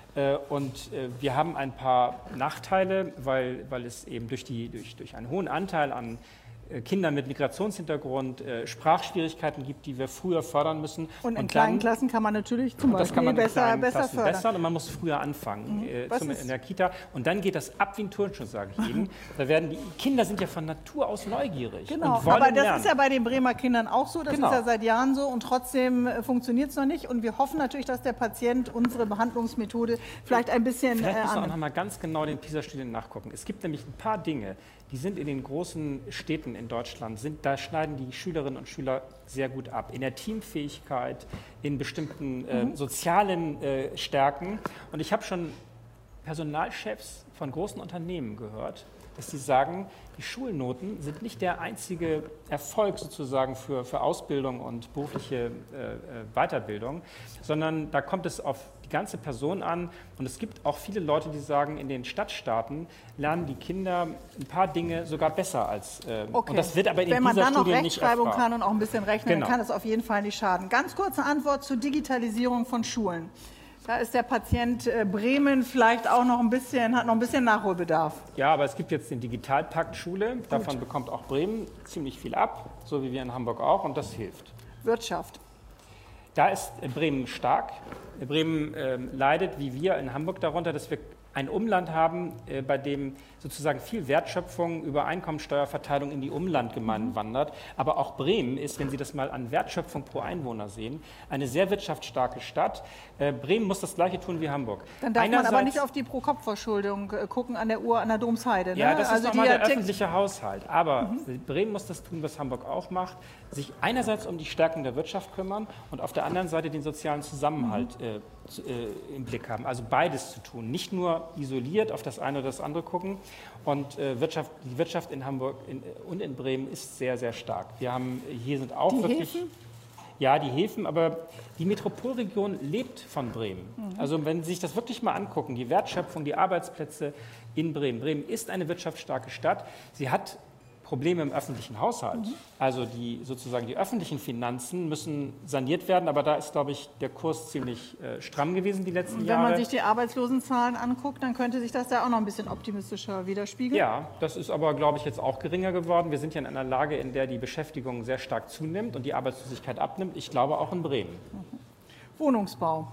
Und wir haben ein paar Nachteile, weil es eben durch einen hohen Anteil an Kindern mit Migrationshintergrund Sprachschwierigkeiten gibt, die wir früher fördern müssen. Und in kleinen Klassen kann man natürlich zum Beispiel besser fördern. Und man muss früher anfangen, in der Kita. Und dann geht das ab wie ein Turnschuh, sage ich Ihnen. Da werden die Kinder sind ja von Natur aus neugierig. Genau, und wollen aber das lernen. ist ja bei den Bremer Kindern auch so. Das ist ja seit Jahren so und trotzdem funktioniert es noch nicht. Und wir hoffen natürlich, dass der Patient unsere Behandlungsmethode vielleicht ein bisschen Vielleicht müssen wir auch noch mal ganz genau den PISA-Studien nachgucken. Es gibt nämlich ein paar Dinge, die sind in den großen Städten in Deutschland, da schneiden die Schülerinnen und Schüler sehr gut ab. In der Teamfähigkeit, in bestimmten sozialen Stärken. Und ich habe schon Personalchefs von großen Unternehmen gehört, dass sie sagen, die Schulnoten sind nicht der einzige Erfolg sozusagen für Ausbildung und berufliche Weiterbildung, sondern da kommt es auf die ganze Person an. Und es gibt auch viele Leute, die sagen, in den Stadtstaaten lernen die Kinder ein paar Dinge sogar besser als. Und das wird aber in Wenn man dieser dann noch Studie nicht Rechtschreibung erfahren. kann und auch ein bisschen rechnen, dann kann es auf jeden Fall nicht schaden. Ganz kurze Antwort zur Digitalisierung von Schulen. Da ist der Patient Bremen vielleicht auch noch hat noch ein bisschen Nachholbedarf. Ja, aber es gibt jetzt den Digitalpakt Schule. Davon bekommt auch Bremen ziemlich viel ab, so wie wir in Hamburg auch, und das hilft. Wirtschaft. Da ist Bremen stark. Bremen leidet, wie wir in Hamburg, darunter, dass wir ein Umland haben, bei dem sozusagen viel Wertschöpfung über Einkommensteuerverteilung in die Umlandgemeinden wandert. Aber auch Bremen ist, wenn Sie das mal an Wertschöpfung pro Einwohner sehen, eine sehr wirtschaftsstarke Stadt. Bremen muss das Gleiche tun wie Hamburg. Dann darf man aber nicht auf die Pro-Kopf-Verschuldung gucken an der Uhr an der Domsheide. Ne? Ja, das ist nochmal der öffentliche Haushalt. Aber Bremen muss das tun, was Hamburg auch macht, sich einerseits um die Stärkung der Wirtschaft kümmern und auf der anderen Seite den sozialen Zusammenhalt im Blick haben. Also beides zu tun. Nicht nur isoliert auf das eine oder das andere gucken. Und die Wirtschaft in Hamburg und in Bremen ist sehr, sehr stark. Hier sind auch wirklich... Häfen? Ja, die Häfen, aber die Metropolregion lebt von Bremen. Also wenn Sie sich das wirklich mal angucken, die Wertschöpfung, die Arbeitsplätze in Bremen. Bremen ist eine wirtschaftsstarke Stadt. Sie hat Probleme im öffentlichen Haushalt. Also die öffentlichen Finanzen müssen saniert werden, aber da ist, glaube ich, der Kurs ziemlich stramm gewesen die letzten Jahre. Wenn man sich die Arbeitslosenzahlen anguckt, dann könnte sich das da auch noch ein bisschen optimistischer widerspiegeln. Ja, das ist aber, glaube ich, jetzt auch geringer geworden. Wir sind ja in einer Lage, in der die Beschäftigung sehr stark zunimmt und die Arbeitslosigkeit abnimmt. Ich glaube auch in Bremen. Wohnungsbau.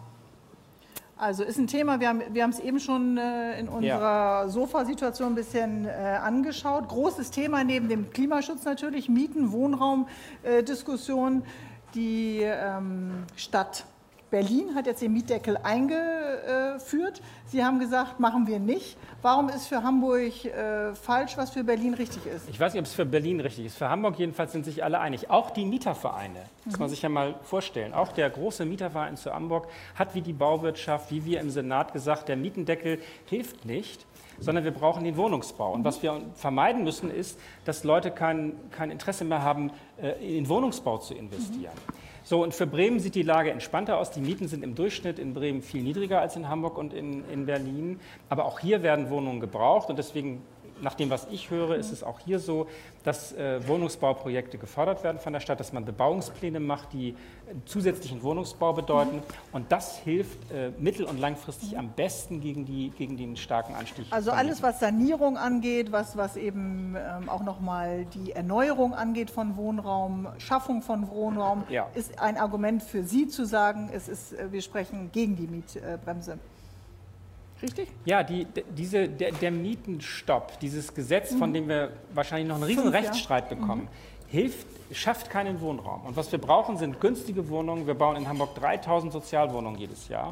Also ist ein Thema, wir haben es eben schon in unserer Sofasituation ein bisschen angeschaut. Großes Thema neben dem Klimaschutz natürlich, Mieten, Wohnraum, Diskussion. Die Stadt Berlin hat jetzt den Mietdeckel eingeführt. Sie haben gesagt, machen wir nicht. Warum ist für Hamburg falsch, was für Berlin richtig ist? Ich weiß nicht, ob es für Berlin richtig ist. Für Hamburg jedenfalls sind sich alle einig. Auch die Mietervereine, muss man sich ja mal vorstellen. Auch der große Mieterverein zu Hamburg hat wie die Bauwirtschaft, wie wir im Senat gesagt, der Mietendeckel hilft nicht, sondern wir brauchen den Wohnungsbau. Und was wir vermeiden müssen, ist, dass Leute kein Interesse mehr haben, in den Wohnungsbau zu investieren. So, und für Bremen sieht die Lage entspannter aus. Die Mieten sind im Durchschnitt in Bremen viel niedriger als in Hamburg und in Berlin. Aber auch hier werden Wohnungen gebraucht. Und deswegen, nach dem, was ich höre, ist es auch hier so, dass Wohnungsbauprojekte gefördert werden von der Stadt, dass man Bebauungspläne macht, die zusätzlichen Wohnungsbau bedeuten. Und das hilft mittel- und langfristig am besten gegen den starken Anstieg. Also alles, was Sanierung angeht, was eben auch nochmal die Erneuerung angeht von Wohnraum, Schaffung von Wohnraum, ist ein Argument für Sie zu sagen, wir sprechen gegen die Mietbremse. Richtig? Ja, der Mietenstopp, dieses Gesetz, von dem wir wahrscheinlich noch einen riesen Rechtsstreit bekommen, schafft keinen Wohnraum. Und was wir brauchen, sind günstige Wohnungen. Wir bauen in Hamburg 3000 Sozialwohnungen jedes Jahr.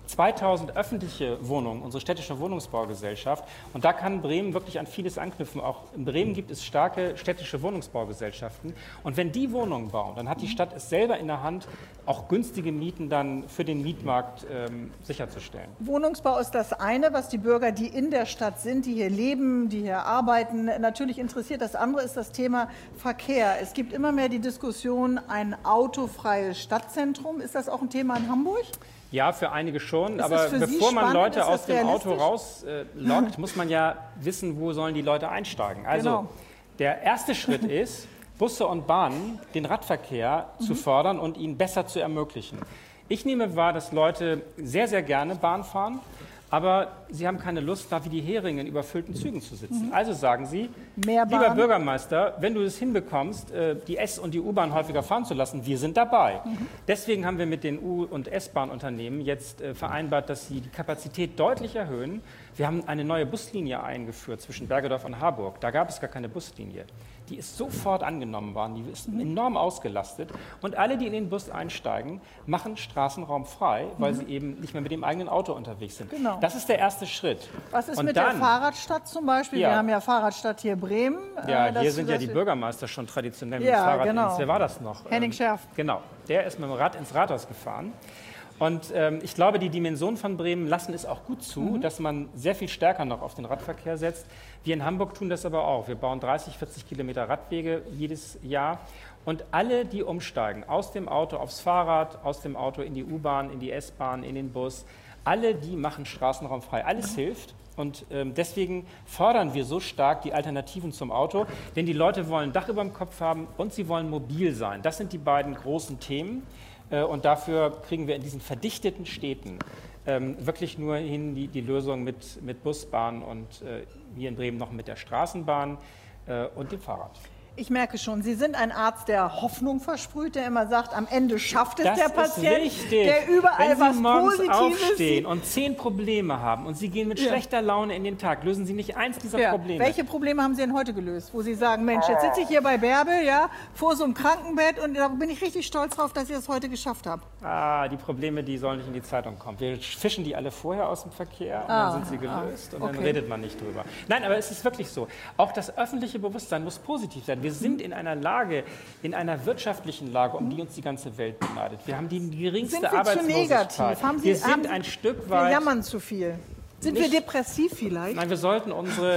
2000 öffentliche Wohnungen, unsere städtische Wohnungsbaugesellschaft. Und da kann Bremen wirklich an vieles anknüpfen. Auch in Bremen gibt es starke städtische Wohnungsbaugesellschaften. Und wenn die Wohnungen bauen, dann hat die Stadt es selber in der Hand, auch günstige Mieten dann für den Mietmarkt sicherzustellen. Wohnungsbau ist das eine, was die Bürger, die in der Stadt sind, die hier leben, die hier arbeiten, natürlich interessiert. Das andere ist das Thema Verkehr. Es gibt immer mehr die Diskussion, ein autofreies Stadtzentrum. Ist das auch ein Thema in Hamburg? Ja, für einige schon, aber bevor man Leute aus dem Auto rauslockt, muss man ja wissen, wo sollen die Leute einsteigen. Also der erste Schritt ist, Busse und Bahnen, den Radverkehr zu fördern und ihn besser zu ermöglichen. Ich nehme wahr, dass Leute sehr, sehr gerne Bahn fahren, aber sie haben keine Lust, da wie die Heringe in überfüllten Zügen zu sitzen. Also sagen sie, lieber Bürgermeister, wenn du es hinbekommst, die S- und die U-Bahn häufiger fahren zu lassen, wir sind dabei. Deswegen haben wir mit den U- und S-Bahn-Unternehmen jetzt vereinbart, dass sie die Kapazität deutlich erhöhen. Wir haben eine neue Buslinie eingeführt zwischen Bergedorf und Harburg. Da gab es gar keine Buslinie. Die ist sofort angenommen worden, die ist enorm ausgelastet. Und alle, die in den Bus einsteigen, machen Straßenraum frei, weil sie eben nicht mehr mit dem eigenen Auto unterwegs sind. Genau. Das ist der erste Schritt. Was ist mit der Fahrradstadt zum Beispiel? Wir haben ja Fahrradstadt hier Bremen. Ja, hier sind ja die Bürgermeister schon traditionell mit dem Fahrrad. Genau. Wer war das noch? Henning Schärf. Genau, der ist mit dem Rad ins Rathaus gefahren. Und ich glaube, die Dimensionen von Bremen lassen es auch gut zu, dass man sehr viel stärker noch auf den Radverkehr setzt. Wir in Hamburg tun das aber auch. Wir bauen 30, 40 Kilometer Radwege jedes Jahr. Und alle, die umsteigen, aus dem Auto aufs Fahrrad, aus dem Auto in die U-Bahn, in die S-Bahn, in den Bus, alle, die machen Straßenraum frei. Alles hilft. Und deswegen fordern wir so stark die Alternativen zum Auto. Denn die Leute wollen ein Dach über dem Kopf haben und sie wollen mobil sein. Das sind die beiden großen Themen. Und dafür kriegen wir in diesen verdichteten Städten wirklich nur hin die Lösung mit Bus, Bahn und hier in Bremen noch mit der Straßenbahn und dem Fahrrad. Ich merke schon, Sie sind ein Arzt, der Hoffnung versprüht, der immer sagt, am Ende schafft es das der Patient, ist der überall Wenn was Sie morgens Positives aufstehen und 10 Probleme haben und Sie gehen mit schlechter Laune in den Tag, lösen Sie nicht eins dieser Probleme. Welche Probleme haben Sie denn heute gelöst, wo Sie sagen, Mensch, jetzt sitze ich hier bei Bärbel, vor so einem Krankenbett und da bin ich richtig stolz drauf, dass ich das heute geschafft habe? Die Probleme, die sollen nicht in die Zeitung kommen. Wir fischen die alle vorher aus dem Verkehr und dann sind sie gelöst und dann redet man nicht drüber. Nein, aber es ist wirklich so. Auch das öffentliche Bewusstsein muss positiv sein. Wir sind in einer Lage, in einer wirtschaftlichen Lage, um die uns die ganze Welt beneidet. Wir haben die geringste Arbeitslosigkeit. Sind wir zu negativ? Wir sind ein Stück weit... Wir jammern zu viel. Sind wir depressiv vielleicht? Nein, wir sollten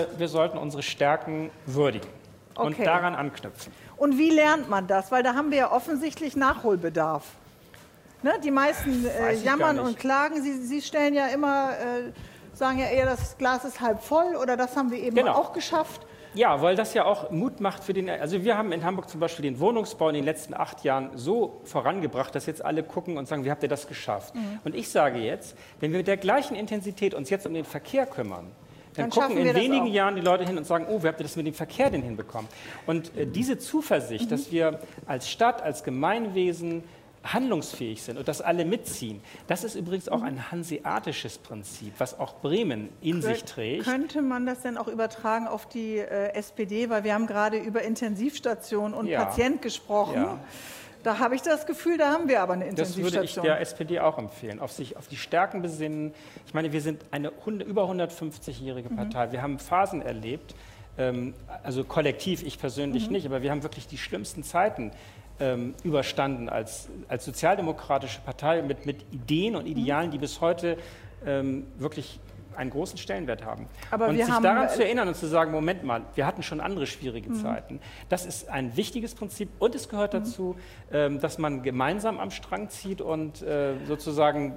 unsere Stärken würdigen und daran anknüpfen. Und wie lernt man das? Weil da haben wir ja offensichtlich Nachholbedarf. Ne? Die meisten jammern und klagen. Sie stellen ja immer, sagen ja eher, das Glas ist halb voll oder das haben wir eben auch geschafft. Ja, weil das ja auch Mut macht für den... Also wir haben in Hamburg zum Beispiel den Wohnungsbau in den letzten 8 Jahren so vorangebracht, dass jetzt alle gucken und sagen, wie habt ihr das geschafft? Und ich sage jetzt, wenn wir mit der gleichen Intensität uns jetzt um den Verkehr kümmern, dann gucken in wenigen Jahren die Leute hin und sagen, oh, wie habt ihr das mit dem Verkehr denn hinbekommen? Und diese Zuversicht, dass wir als Stadt, als Gemeinwesen handlungsfähig sind und das alle mitziehen. Das ist übrigens auch ein hanseatisches Prinzip, was auch Bremen in sich trägt. Könnte man das denn auch übertragen auf die SPD? Weil wir haben gerade über Intensivstation und Patient gesprochen. Da habe ich das Gefühl, da haben wir aber eine Intensivstation. Das würde ich der SPD auch empfehlen, auf die Stärken besinnen. Ich meine, wir sind eine über 150-jährige Partei. Wir haben Phasen erlebt, also kollektiv, ich persönlich nicht, aber wir haben wirklich die schlimmsten Zeiten überstanden als sozialdemokratische Partei mit Ideen und Idealen, die bis heute wirklich einen großen Stellenwert haben. Aber und wir sich haben daran zu erinnern und zu sagen, Moment mal, wir hatten schon andere schwierige Zeiten. Das ist ein wichtiges Prinzip und es gehört dazu, dass man gemeinsam am Strang zieht und sozusagen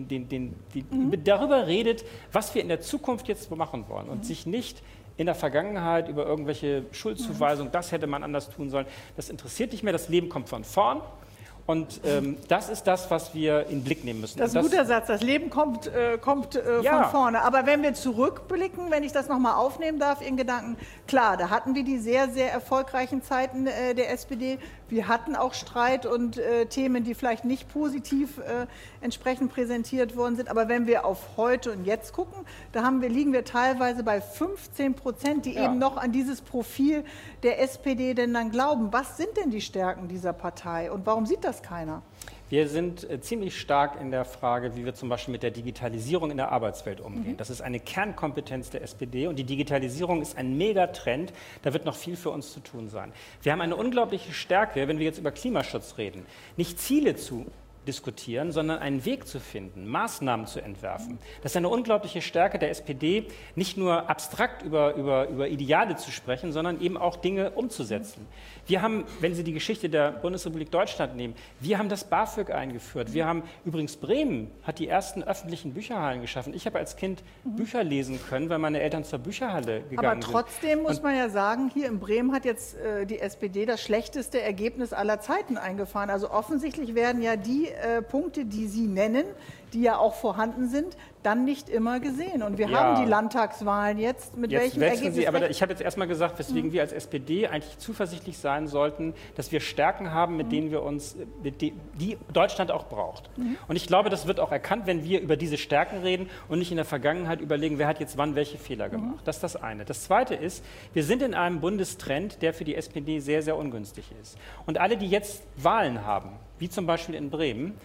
darüber redet, was wir in der Zukunft jetzt machen wollen und sich nicht in der Vergangenheit über irgendwelche Schuldzuweisungen, das hätte man anders tun sollen. Das interessiert nicht mehr, das Leben kommt von vorn. Und das ist das, was wir in den Blick nehmen müssen. Das ist ein guter Satz. Das Leben kommt von vorne. Aber wenn wir zurückblicken, wenn ich das nochmal aufnehmen darf, Ihren Gedanken, klar, da hatten wir die sehr, sehr erfolgreichen Zeiten der SPD. Wir hatten auch Streit und Themen, die vielleicht nicht positiv entsprechend präsentiert worden sind. Aber wenn wir auf heute und jetzt gucken, liegen wir teilweise bei 15%, die eben noch an dieses Profil der SPD denn dann glauben. Was sind denn die Stärken dieser Partei und warum sieht das keiner? Wir sind ziemlich stark in der Frage, wie wir zum Beispiel mit der Digitalisierung in der Arbeitswelt umgehen. Das ist eine Kernkompetenz der SPD und die Digitalisierung ist ein Megatrend. Da wird noch viel für uns zu tun sein. Wir haben eine unglaubliche Stärke, wenn wir jetzt über Klimaschutz reden, nicht Ziele zu diskutieren, sondern einen Weg zu finden, Maßnahmen zu entwerfen. Das ist eine unglaubliche Stärke der SPD, nicht nur abstrakt über Ideale zu sprechen, sondern eben auch Dinge umzusetzen. Wir haben, wenn Sie die Geschichte der Bundesrepublik Deutschland nehmen, wir haben das BAföG eingeführt. Wir haben übrigens Bremen hat die ersten öffentlichen Bücherhallen geschaffen. Ich habe als Kind Bücher lesen können, weil meine Eltern zur Bücherhalle gegangen sind. Aber trotzdem muss man ja sagen, hier in Bremen hat jetzt die SPD das schlechteste Ergebnis aller Zeiten eingefahren. Also offensichtlich werden ja die Punkte, die Sie nennen, die ja auch vorhanden sind, dann nicht immer gesehen. Und wir haben die Landtagswahlen jetzt. Mit welchem Ergebnis? Sie, aber ich habe jetzt erstmal gesagt, weswegen wir als SPD eigentlich zuversichtlich sein sollten, dass wir Stärken haben, mit denen wir uns, die Deutschland auch braucht. Und ich glaube, das wird auch erkannt, wenn wir über diese Stärken reden und nicht in der Vergangenheit überlegen, wer hat jetzt wann welche Fehler gemacht. Das ist das eine. Das zweite ist, wir sind in einem Bundestrend, der für die SPD sehr, sehr ungünstig ist. Und alle, die jetzt Wahlen haben, wie zum Beispiel in Bremen,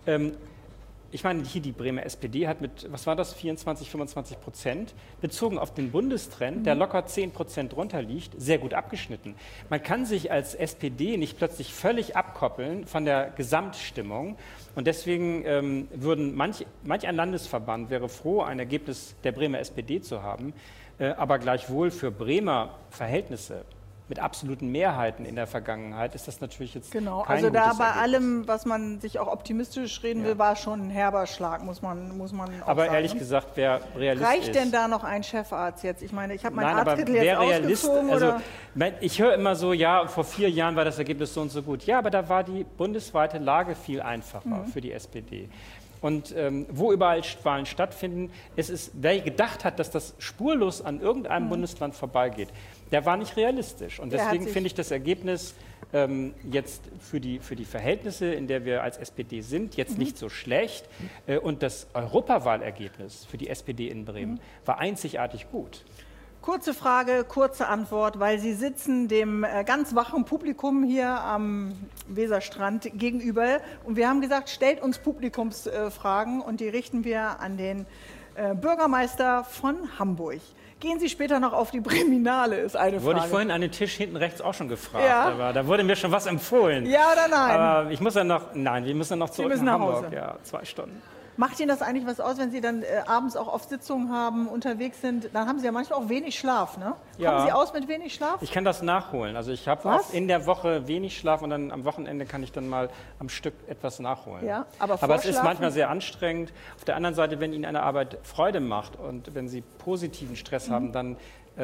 ich meine, hier die Bremer SPD hat mit, was war das, 24-25%, bezogen auf den Bundestrend, der locker 10% drunter liegt, sehr gut abgeschnitten. Man kann sich als SPD nicht plötzlich völlig abkoppeln von der Gesamtstimmung. Und deswegen würden manch ein Landesverband wäre froh, ein Ergebnis der Bremer SPD zu haben, aber gleichwohl für Bremer Verhältnisse mit absoluten Mehrheiten in der Vergangenheit ist das natürlich jetzt kein also gutes da bei Ergebnis. allem, was man sich auch optimistisch reden will, war schon ein herber Schlag, muss man auch aber sagen. ehrlich gesagt, wer Realist reicht ist... denn da noch ein Chefarzt jetzt? Ich meine, ich habe meinen Nein, Arzttitel jetzt ausgezogen. Also, ich höre immer so, ja, vor 4 Jahren war das Ergebnis so und so gut. Ja, aber da war die bundesweite Lage viel einfacher für die SPD. Und wo überall Wahlen stattfinden, wer gedacht hat, dass das spurlos an irgendeinem Bundesland vorbeigeht, der war nicht realistisch. Und deswegen finde ich das Ergebnis jetzt für die Verhältnisse, in der wir als SPD sind, jetzt nicht so schlecht. Und das Europawahlergebnis für die SPD in Bremen war einzigartig gut. Kurze Frage, kurze Antwort, weil Sie sitzen dem ganz wachen Publikum hier am Weserstrand gegenüber. Und wir haben gesagt, stellt uns Publikumsfragen und die richten wir an den Bürgermeister von Hamburg. Gehen Sie später noch auf die Breminale, ist eine Frage. Wurde ich vorhin an den Tisch hinten rechts auch schon gefragt, aber da wurde mir schon was empfohlen. Ja oder nein? Aber ich muss ja noch, wir müssen noch zurück nach Hamburg. Hause. Ja, 2 Stunden. Macht Ihnen das eigentlich was aus, wenn Sie dann abends auch oft Sitzungen haben, unterwegs sind? Dann haben Sie ja manchmal auch wenig Schlaf, ne? Ja. Kommen Sie aus mit wenig Schlaf? Ich kann das nachholen. Also ich habe oft in der Woche wenig Schlaf und dann am Wochenende kann ich dann mal am Stück etwas nachholen. Ja, aber es ist manchmal sehr anstrengend. Auf der anderen Seite, wenn Ihnen eine Arbeit Freude macht und wenn Sie positiven Stress haben, dann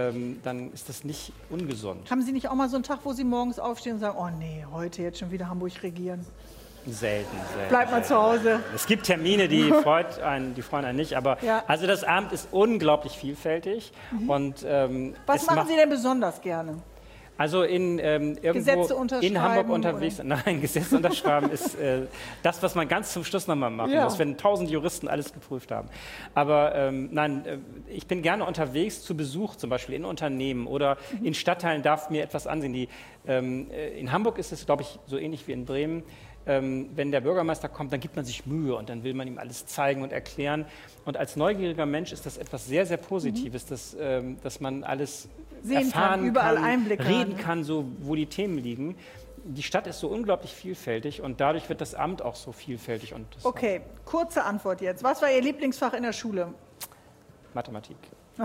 ist das nicht ungesund. Haben Sie nicht auch mal so einen Tag, wo Sie morgens aufstehen und sagen, oh nee, heute jetzt schon wieder Hamburg regieren? Selten. Bleibt mal zu Hause. Es gibt Termine, die freuen einen nicht, aber also das Abend ist unglaublich vielfältig. Und, was machen Sie denn besonders gerne? Also irgendwo Gesetze in Hamburg unterschreiben, unterwegs. Nein, Gesetze unterschreiben ist das, was man ganz zum Schluss nochmal machen muss, wenn 1000 Juristen alles geprüft haben. Aber nein, ich bin gerne unterwegs zu Besuch, zum Beispiel in Unternehmen oder in Stadtteilen, darf mir etwas ansehen. In Hamburg ist es, glaube ich, so ähnlich wie in Bremen. Wenn der Bürgermeister kommt, dann gibt man sich Mühe und dann will man ihm alles zeigen und erklären. Und als neugieriger Mensch ist das etwas sehr, sehr Positives, dass man alles erfahren überall kann, Einblick reden kann, so wo die Themen liegen. Die Stadt ist so unglaublich vielfältig und dadurch wird das Amt auch so vielfältig. Und Okay, kurze Antwort jetzt. Was war Ihr Lieblingsfach in der Schule? Mathematik.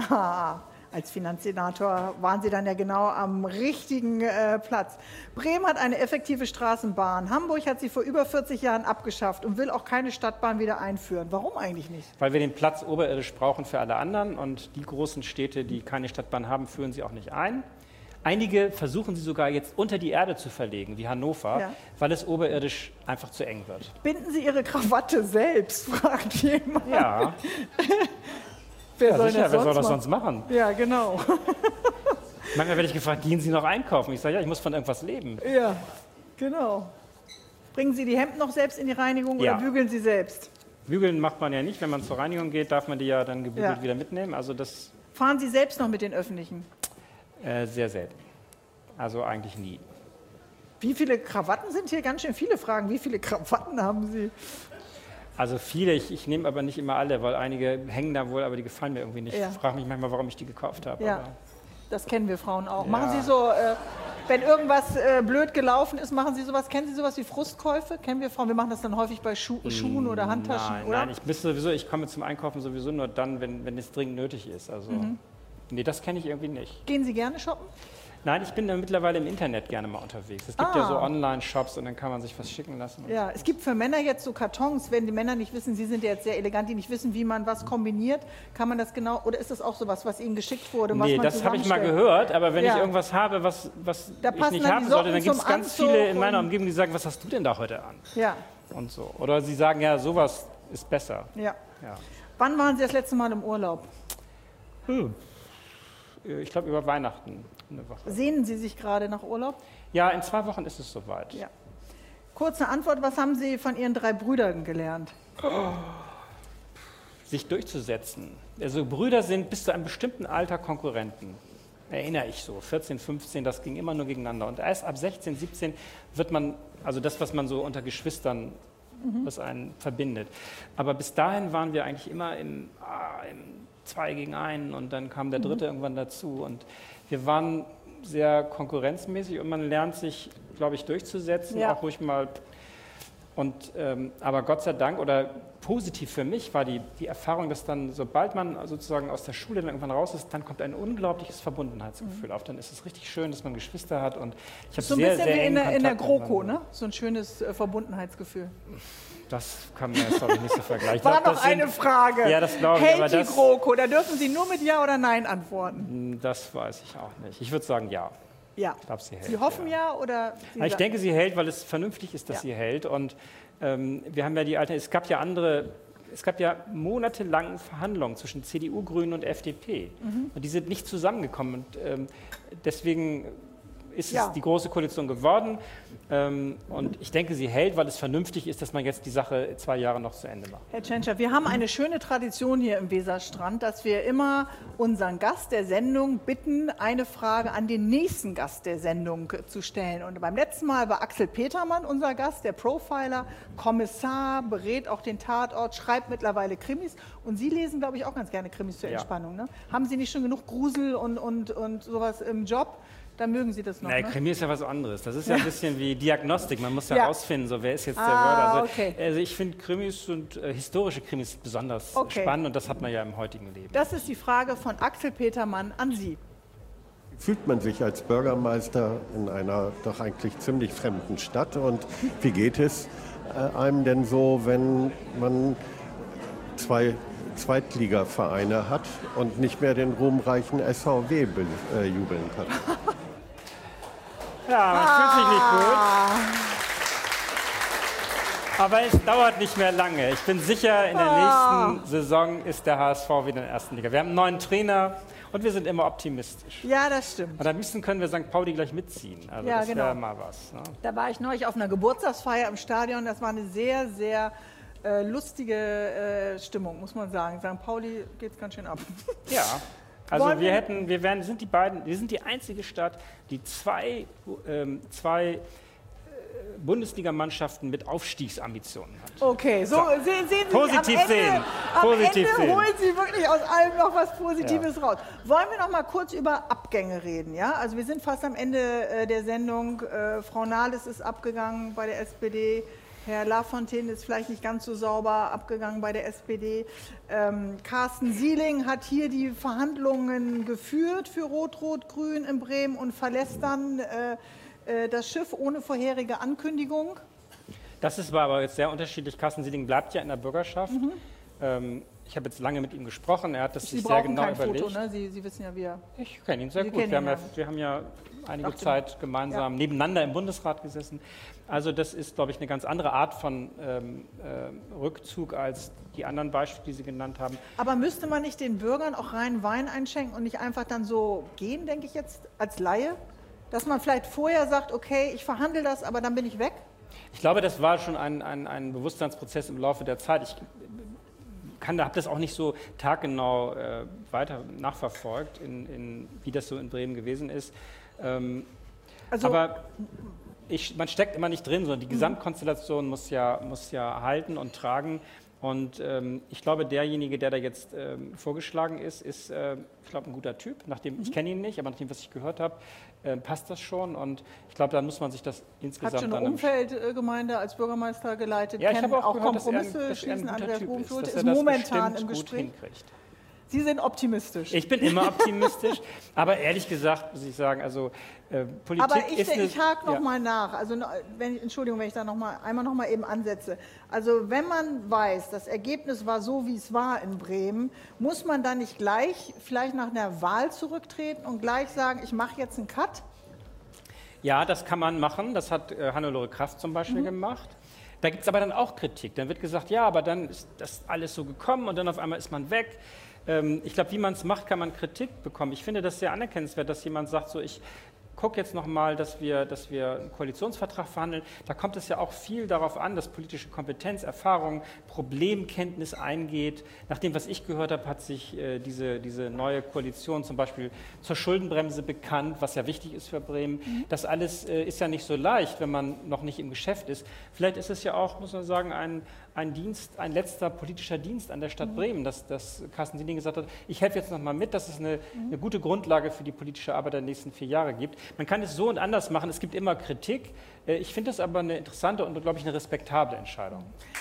Als Finanzsenator waren Sie dann ja genau am richtigen Platz. Bremen hat eine effektive Straßenbahn. Hamburg hat sie vor über 40 Jahren abgeschafft und will auch keine Stadtbahn wieder einführen. Warum eigentlich nicht? Weil wir den Platz oberirdisch brauchen für alle anderen und die großen Städte, die keine Stadtbahn haben, führen sie auch nicht ein. Einige versuchen sie sogar jetzt unter die Erde zu verlegen, wie Hannover, weil es oberirdisch einfach zu eng wird. Binden Sie Ihre Krawatte selbst, fragt jemand. Ja. Wer soll das sonst machen? Ja, genau. Manchmal werde ich gefragt, gehen Sie noch einkaufen? Ich sage, ja, ich muss von irgendwas leben. Ja, genau. Bringen Sie die Hemden noch selbst in die Reinigung oder bügeln Sie selbst? Bügeln macht man ja nicht. Wenn man zur Reinigung geht, darf man die ja dann gebügelt wieder mitnehmen. Also das Fahren Sie selbst noch mit den Öffentlichen? Sehr selten. Also eigentlich nie. Wie viele Krawatten sind hier? Ganz schön viele Fragen. Wie viele Krawatten haben Sie? Also viele, ich nehme aber nicht immer alle, weil einige hängen da wohl, aber die gefallen mir irgendwie nicht. Ja. Ich frage mich manchmal, warum ich die gekauft habe. Ja, das kennen wir Frauen auch. Ja. Machen Sie so, wenn irgendwas blöd gelaufen ist, machen Sie sowas, kennen Sie sowas wie Frustkäufe? Kennen wir Frauen, wir machen das dann häufig bei Schuhen oder Handtaschen, oder? Nein, ich komme zum Einkaufen sowieso nur dann, wenn es dringend nötig ist. Also, nee, das kenne ich irgendwie nicht. Gehen Sie gerne shoppen? Nein, ich bin mittlerweile im Internet gerne mal unterwegs. Es gibt ja so Online-Shops und dann kann man sich was schicken lassen. Ja, es gibt für Männer jetzt so Kartons, wenn die Männer nicht wissen, Sie sind ja jetzt sehr elegant, die nicht wissen, wie man was kombiniert, kann man das genau, oder ist das auch sowas, was Ihnen geschickt wurde? Nee, das habe ich mal gehört, aber wenn ich irgendwas habe, was ich nicht haben sollte, dann gibt es ganz viele in meiner Umgebung, die sagen, was hast du denn da heute an? Ja. Und so. Oder sie sagen, ja, sowas ist besser. Ja. Wann waren Sie das letzte Mal im Urlaub? Ich glaube über Weihnachten. Eine Woche. Sehnen Sie sich gerade nach Urlaub? Ja, in 2 Wochen ist es soweit. Ja. Kurze Antwort, was haben Sie von Ihren 3 Brüdern gelernt? Sich durchzusetzen. Also Brüder sind bis zu einem bestimmten Alter Konkurrenten. Erinnere ich so, 14, 15, das ging immer nur gegeneinander. Und erst ab 16, 17 wird man, also das, was man so unter Geschwistern, was einen verbindet. Aber bis dahin waren wir eigentlich immer im 2 gegen 1 und dann kam der Dritte irgendwann dazu. Und wir waren sehr konkurrenzmäßig und man lernt sich, glaube ich, durchzusetzen, auch ruhig mal. Und, aber Gott sei Dank oder positiv für mich war die Erfahrung, dass dann, sobald man sozusagen aus der Schule dann irgendwann raus ist, dann kommt ein unglaubliches Verbundenheitsgefühl auf. Dann ist es richtig schön, dass man Geschwister hat und ich habe so sehr, ein bisschen sehr wie in der GroKo, ne? So ein schönes Verbundenheitsgefühl. Das kann man jetzt, glaube ich, nicht so vergleichen. War noch eine Frage. Ja, das glaube ich. Hält die GroKo, da dürfen Sie nur mit Ja oder Nein antworten. Das weiß ich auch nicht. Ich würde sagen Ja. Ja. Ich glaube, sie hält. Sie hoffen ja oder? Ich denke, sie hält, weil es vernünftig ist, dass sie hält. Und wir haben ja die Alternativen. Es gab ja monatelang Verhandlungen zwischen CDU, Grünen und FDP. Und die sind nicht zusammengekommen. Und deswegen ist es die Große Koalition geworden. Und ich denke, sie hält, weil es vernünftig ist, dass man jetzt die Sache 2 Jahre noch zu Ende macht. Herr Tschentscher, wir haben eine schöne Tradition hier im Weserstrand, dass wir immer unseren Gast der Sendung bitten, eine Frage an den nächsten Gast der Sendung zu stellen. Und beim letzten Mal war Axel Petermann unser Gast, der Profiler, Kommissar, berät auch den Tatort, schreibt mittlerweile Krimis. Und Sie lesen, glaube ich, auch ganz gerne Krimis zur Entspannung. Ne? Haben Sie nicht schon genug Grusel und sowas im Job? Dann mögen Sie das noch, Nein, ne? Krimi ist ja was anderes. Das ist ja ein bisschen wie Diagnostik. Man muss ja herausfinden, so, wer ist jetzt der Mörder. Also ich finde Krimis und historische Krimis besonders spannend und das hat man ja im heutigen Leben. Das ist die Frage von Axel Petermann an Sie. Fühlt man sich als Bürgermeister in einer doch eigentlich ziemlich fremden Stadt und wie geht es einem denn so, wenn man 2 Zweitligavereine hat und nicht mehr den ruhmreichen SVW jubeln kann? Ja, man fühlt sich nicht gut. Aber es dauert nicht mehr lange. Ich bin sicher, in der nächsten Saison ist der HSV wieder in der 1. Liga. Wir haben einen neuen Trainer Und wir sind immer optimistisch. Ja, das stimmt. Und am liebsten können wir St. Pauli gleich mitziehen. Also Ja, das genau. wäre mal was. Ne? Da war ich neulich auf einer Geburtstagsfeier im Stadion. Das war eine sehr, sehr lustige Stimmung, muss man sagen. St. Pauli geht es ganz schön ab. Ja. Also Wollen wir sind die einzige Stadt, die zwei Bundesligamannschaften mit Aufstiegsambitionen hat. Okay, so sehen Sie Positiv sehen. Am Positiv Ende sehen. holen Sie wirklich aus allem noch was Positives raus. Wollen wir noch mal kurz über Abgänge reden? Ja? Also wir sind fast am Ende der Sendung. Frau Nahles ist abgegangen bei der SPD. Herr Lafontaine ist vielleicht nicht ganz so sauber abgegangen bei der SPD. Carsten Sieling hat hier die Verhandlungen geführt für Rot-Rot-Grün in Bremen und verlässt dann das Schiff ohne vorherige Ankündigung. Das war aber jetzt sehr unterschiedlich. Carsten Sieling bleibt ja in der Bürgerschaft. Ich habe jetzt lange mit ihm gesprochen. Er hat das Sie sich sehr brauchen genau kein überlegt. Foto, ne? Sie wissen ja, wie er... Ich kenne ihn sehr Sie gut. kennen ihn, Wir haben ja einige Zeit gemeinsam nebeneinander im Bundesrat gesessen. Also das ist, glaube ich, eine ganz andere Art von Rückzug als die anderen Beispiele, die Sie genannt haben. Aber müsste man nicht den Bürgern auch rein Wein einschenken und nicht einfach dann so gehen, denke ich jetzt, als Laie? Dass man vielleicht vorher sagt, okay, ich verhandle das, aber dann bin ich weg? Ich glaube, das war schon ein Bewusstseinsprozess im Laufe der Zeit. Ich habe das auch nicht so taggenau weiter nachverfolgt, wie das so in Bremen gewesen ist. Aber man steckt immer nicht drin, sondern die Gesamtkonstellation muss ja halten und tragen. Und ich glaube, derjenige, der da jetzt vorgeschlagen ist, ich glaube, ein guter Typ. Ich kenne ihn nicht, aber nach dem, was ich gehört habe, passt das schon. Und ich glaube, da muss man sich das insgesamt... Hat schon eine Umfeldgemeinde als Bürgermeister geleitet, ja, ich habe auch gehört, Kompromisse schließen. Andreas Bumschulte ist das momentan im gut Gespräch. hinkriegt. Sie sind optimistisch. Ich bin immer optimistisch, aber ehrlich gesagt muss ich sagen, also Politik aber ist ich hake noch mal nach. Also, Entschuldigung, wenn ich da einmal noch mal eben ansetze. Also wenn man weiß, das Ergebnis war so, wie es war in Bremen, muss man dann nicht gleich vielleicht nach einer Wahl zurücktreten und gleich sagen, ich mache jetzt einen Cut? Ja, das kann man machen. Das hat Hannelore Kraft zum Beispiel gemacht. Da gibt es aber dann auch Kritik. Dann wird gesagt, ja, aber dann ist das alles so gekommen und dann auf einmal ist man weg. Ich glaube, wie man es macht, kann man Kritik bekommen. Ich finde das sehr anerkennenswert, dass jemand sagt, so ich gucke jetzt nochmal, dass wir einen Koalitionsvertrag verhandeln. Da kommt es ja auch viel darauf an, dass politische Kompetenz, Erfahrung, Problemkenntnis eingeht. Nach dem, was ich gehört habe, hat sich diese neue Koalition zum Beispiel zur Schuldenbremse bekannt, was ja wichtig ist für Bremen. Das alles ist ja nicht so leicht, wenn man noch nicht im Geschäft ist. Vielleicht ist es ja auch, muss man sagen, ein letzter politischer Dienst an der Stadt Bremen, dass Carsten Sieling gesagt hat, ich helfe jetzt nochmal mit, dass es eine gute Grundlage für die politische Arbeit der nächsten 4 Jahre gibt. Man kann es so und anders machen, es gibt immer Kritik. Ich finde das aber eine interessante und, glaube ich, eine respektable Entscheidung.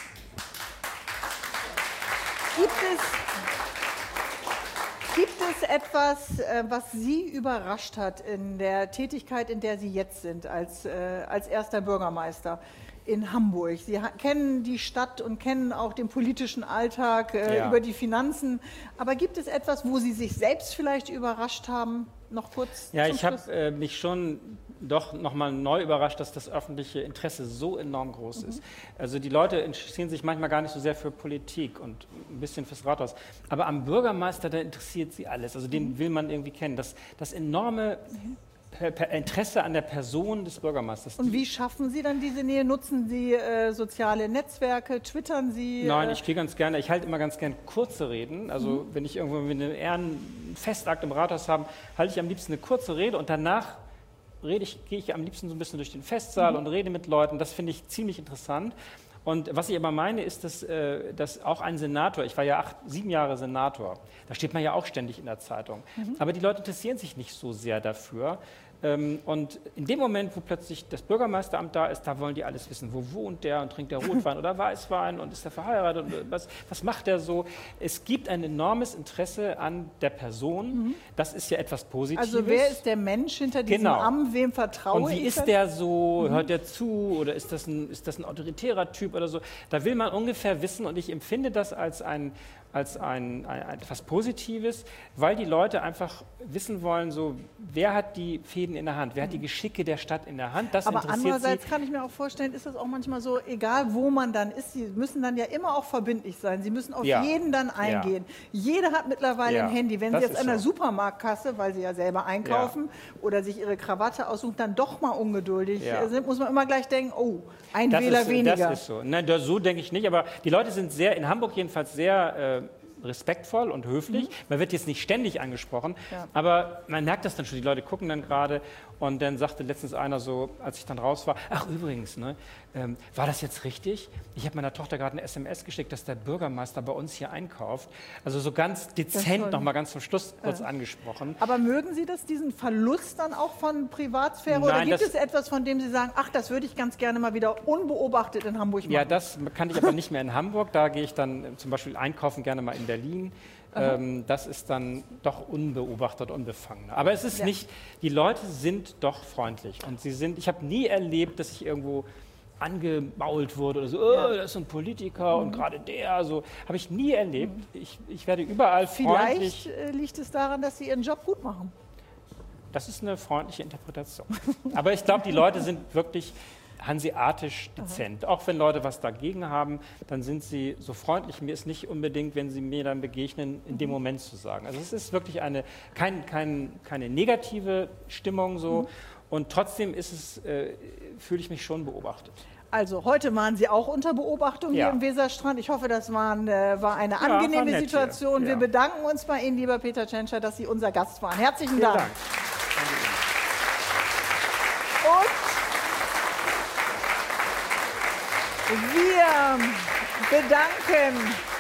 Gibt es etwas, was Sie überrascht hat in der Tätigkeit, in der Sie jetzt sind, als erster Bürgermeister in Hamburg? Sie kennen die Stadt und kennen auch den politischen Alltag über die Finanzen. Aber gibt es etwas, wo Sie sich selbst vielleicht überrascht haben? Noch kurz. Ja, ich habe mich schon doch nochmal neu überrascht, dass das öffentliche Interesse so enorm groß ist. Also die Leute interessieren sich manchmal gar nicht so sehr für Politik und ein bisschen fürs Rathaus. Aber am Bürgermeister, da interessiert sie alles. Also den will man irgendwie kennen. Das enorme Interesse an der Person des Bürgermeisters. Und wie schaffen Sie dann diese Nähe? Nutzen Sie soziale Netzwerke? Twittern Sie? Nein, ich halte immer ganz gern kurze Reden. Also wenn ich irgendwo einen Ehrenfestakt im Rathaus habe, halte ich am liebsten eine kurze Rede und danach gehe ich am liebsten so ein bisschen durch den Festsaal und rede mit Leuten. Das finde ich ziemlich interessant. Und was ich aber meine, ist, dass auch ein Senator, ich war ja 7 Jahre Senator, da steht man ja auch ständig in der Zeitung, aber die Leute interessieren sich nicht so sehr dafür. Und in dem Moment, wo plötzlich das Bürgermeisteramt da ist, da wollen die alles wissen. Wo wohnt der und trinkt der Rotwein oder Weißwein und ist der verheiratet und was macht der so? Es gibt ein enormes Interesse an der Person. Das ist ja etwas Positives. Also wer ist der Mensch hinter diesem Amt? Wem vertraue ich? Und wie ist der so? Hört der zu? Oder ist das ein autoritärer Typ oder so? Da will man ungefähr wissen und ich empfinde das als ein als etwas Positives, weil die Leute einfach wissen wollen, so, wer hat die Fäden in der Hand, wer hat die Geschicke der Stadt in der Hand. Das aber interessiert andererseits sie. kann ich mir auch vorstellen, ist das auch manchmal so, egal wo man dann ist, sie müssen dann ja immer auch verbindlich sein. Sie müssen auf jeden dann eingehen. Jeder hat mittlerweile ein Handy. Wenn Sie jetzt an der Supermarktkasse, weil Sie ja selber einkaufen oder sich Ihre Krawatte aussuchen, dann doch mal ungeduldig sind, muss man immer gleich denken, oh, ein Wähler weniger. Das ist so. Nein, so denke ich nicht, aber die Leute sind in Hamburg jedenfalls sehr respektvoll und höflich. Man wird jetzt nicht ständig angesprochen, aber man merkt das dann schon. Die Leute gucken dann gerade und dann sagte letztens einer so, als ich dann raus war, ach übrigens, ne, war das jetzt richtig? Ich habe meiner Tochter gerade eine SMS geschickt, dass der Bürgermeister bei uns hier einkauft. Also so ganz dezent noch mal ganz zum Schluss kurz angesprochen. Aber mögen Sie das, diesen Verlust dann auch von Privatsphäre? Nein, oder gibt es etwas, von dem Sie sagen, ach, das würde ich ganz gerne mal wieder unbeobachtet in Hamburg machen? Ja, das kann ich aber nicht mehr in Hamburg. Da gehe ich dann zum Beispiel einkaufen gerne mal in Berlin. Das ist dann doch unbeobachtet, unbefangen. Aber es ist nicht, die Leute sind doch freundlich. Und ich habe nie erlebt, dass ich irgendwo angemault wurde oder so, das ist ein Politiker und gerade der, so habe ich nie erlebt. Ich werde überall freundlich. Vielleicht liegt es daran, dass Sie Ihren Job gut machen. Das ist eine freundliche Interpretation. Aber ich glaube, die Leute sind wirklich hanseatisch dezent. Auch wenn Leute was dagegen haben, dann sind sie so freundlich. Mir ist nicht unbedingt, wenn sie mir dann begegnen, in dem Moment zu sagen. Also es ist wirklich keine negative Stimmung so. Und trotzdem fühle ich mich schon beobachtet. Also heute waren Sie auch unter Beobachtung hier im Weserstrand. Ich hoffe, das war eine angenehme Situation. Wir bedanken uns bei Ihnen, lieber Peter Tschentscher, dass Sie unser Gast waren. Herzlichen Dank. Und wir bedanken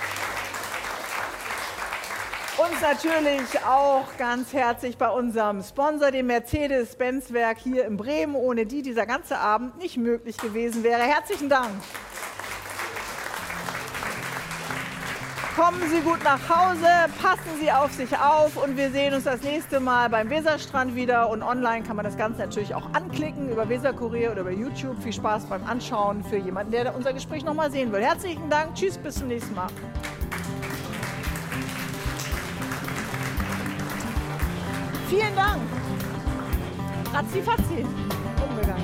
uns natürlich auch ganz herzlich bei unserem Sponsor, dem Mercedes-Benz-Werk hier in Bremen, ohne die dieser ganze Abend nicht möglich gewesen wäre. Herzlichen Dank. Kommen Sie gut nach Hause, passen Sie auf sich auf und wir sehen uns das nächste Mal beim Weserstrand wieder. Und online kann man das Ganze natürlich auch anklicken über Weserkurier oder über YouTube. Viel Spaß beim Anschauen für jemanden, der unser Gespräch noch mal sehen will. Herzlichen Dank, tschüss, bis zum nächsten Mal. Vielen Dank. Ratzi-fatzi. Unbegangen.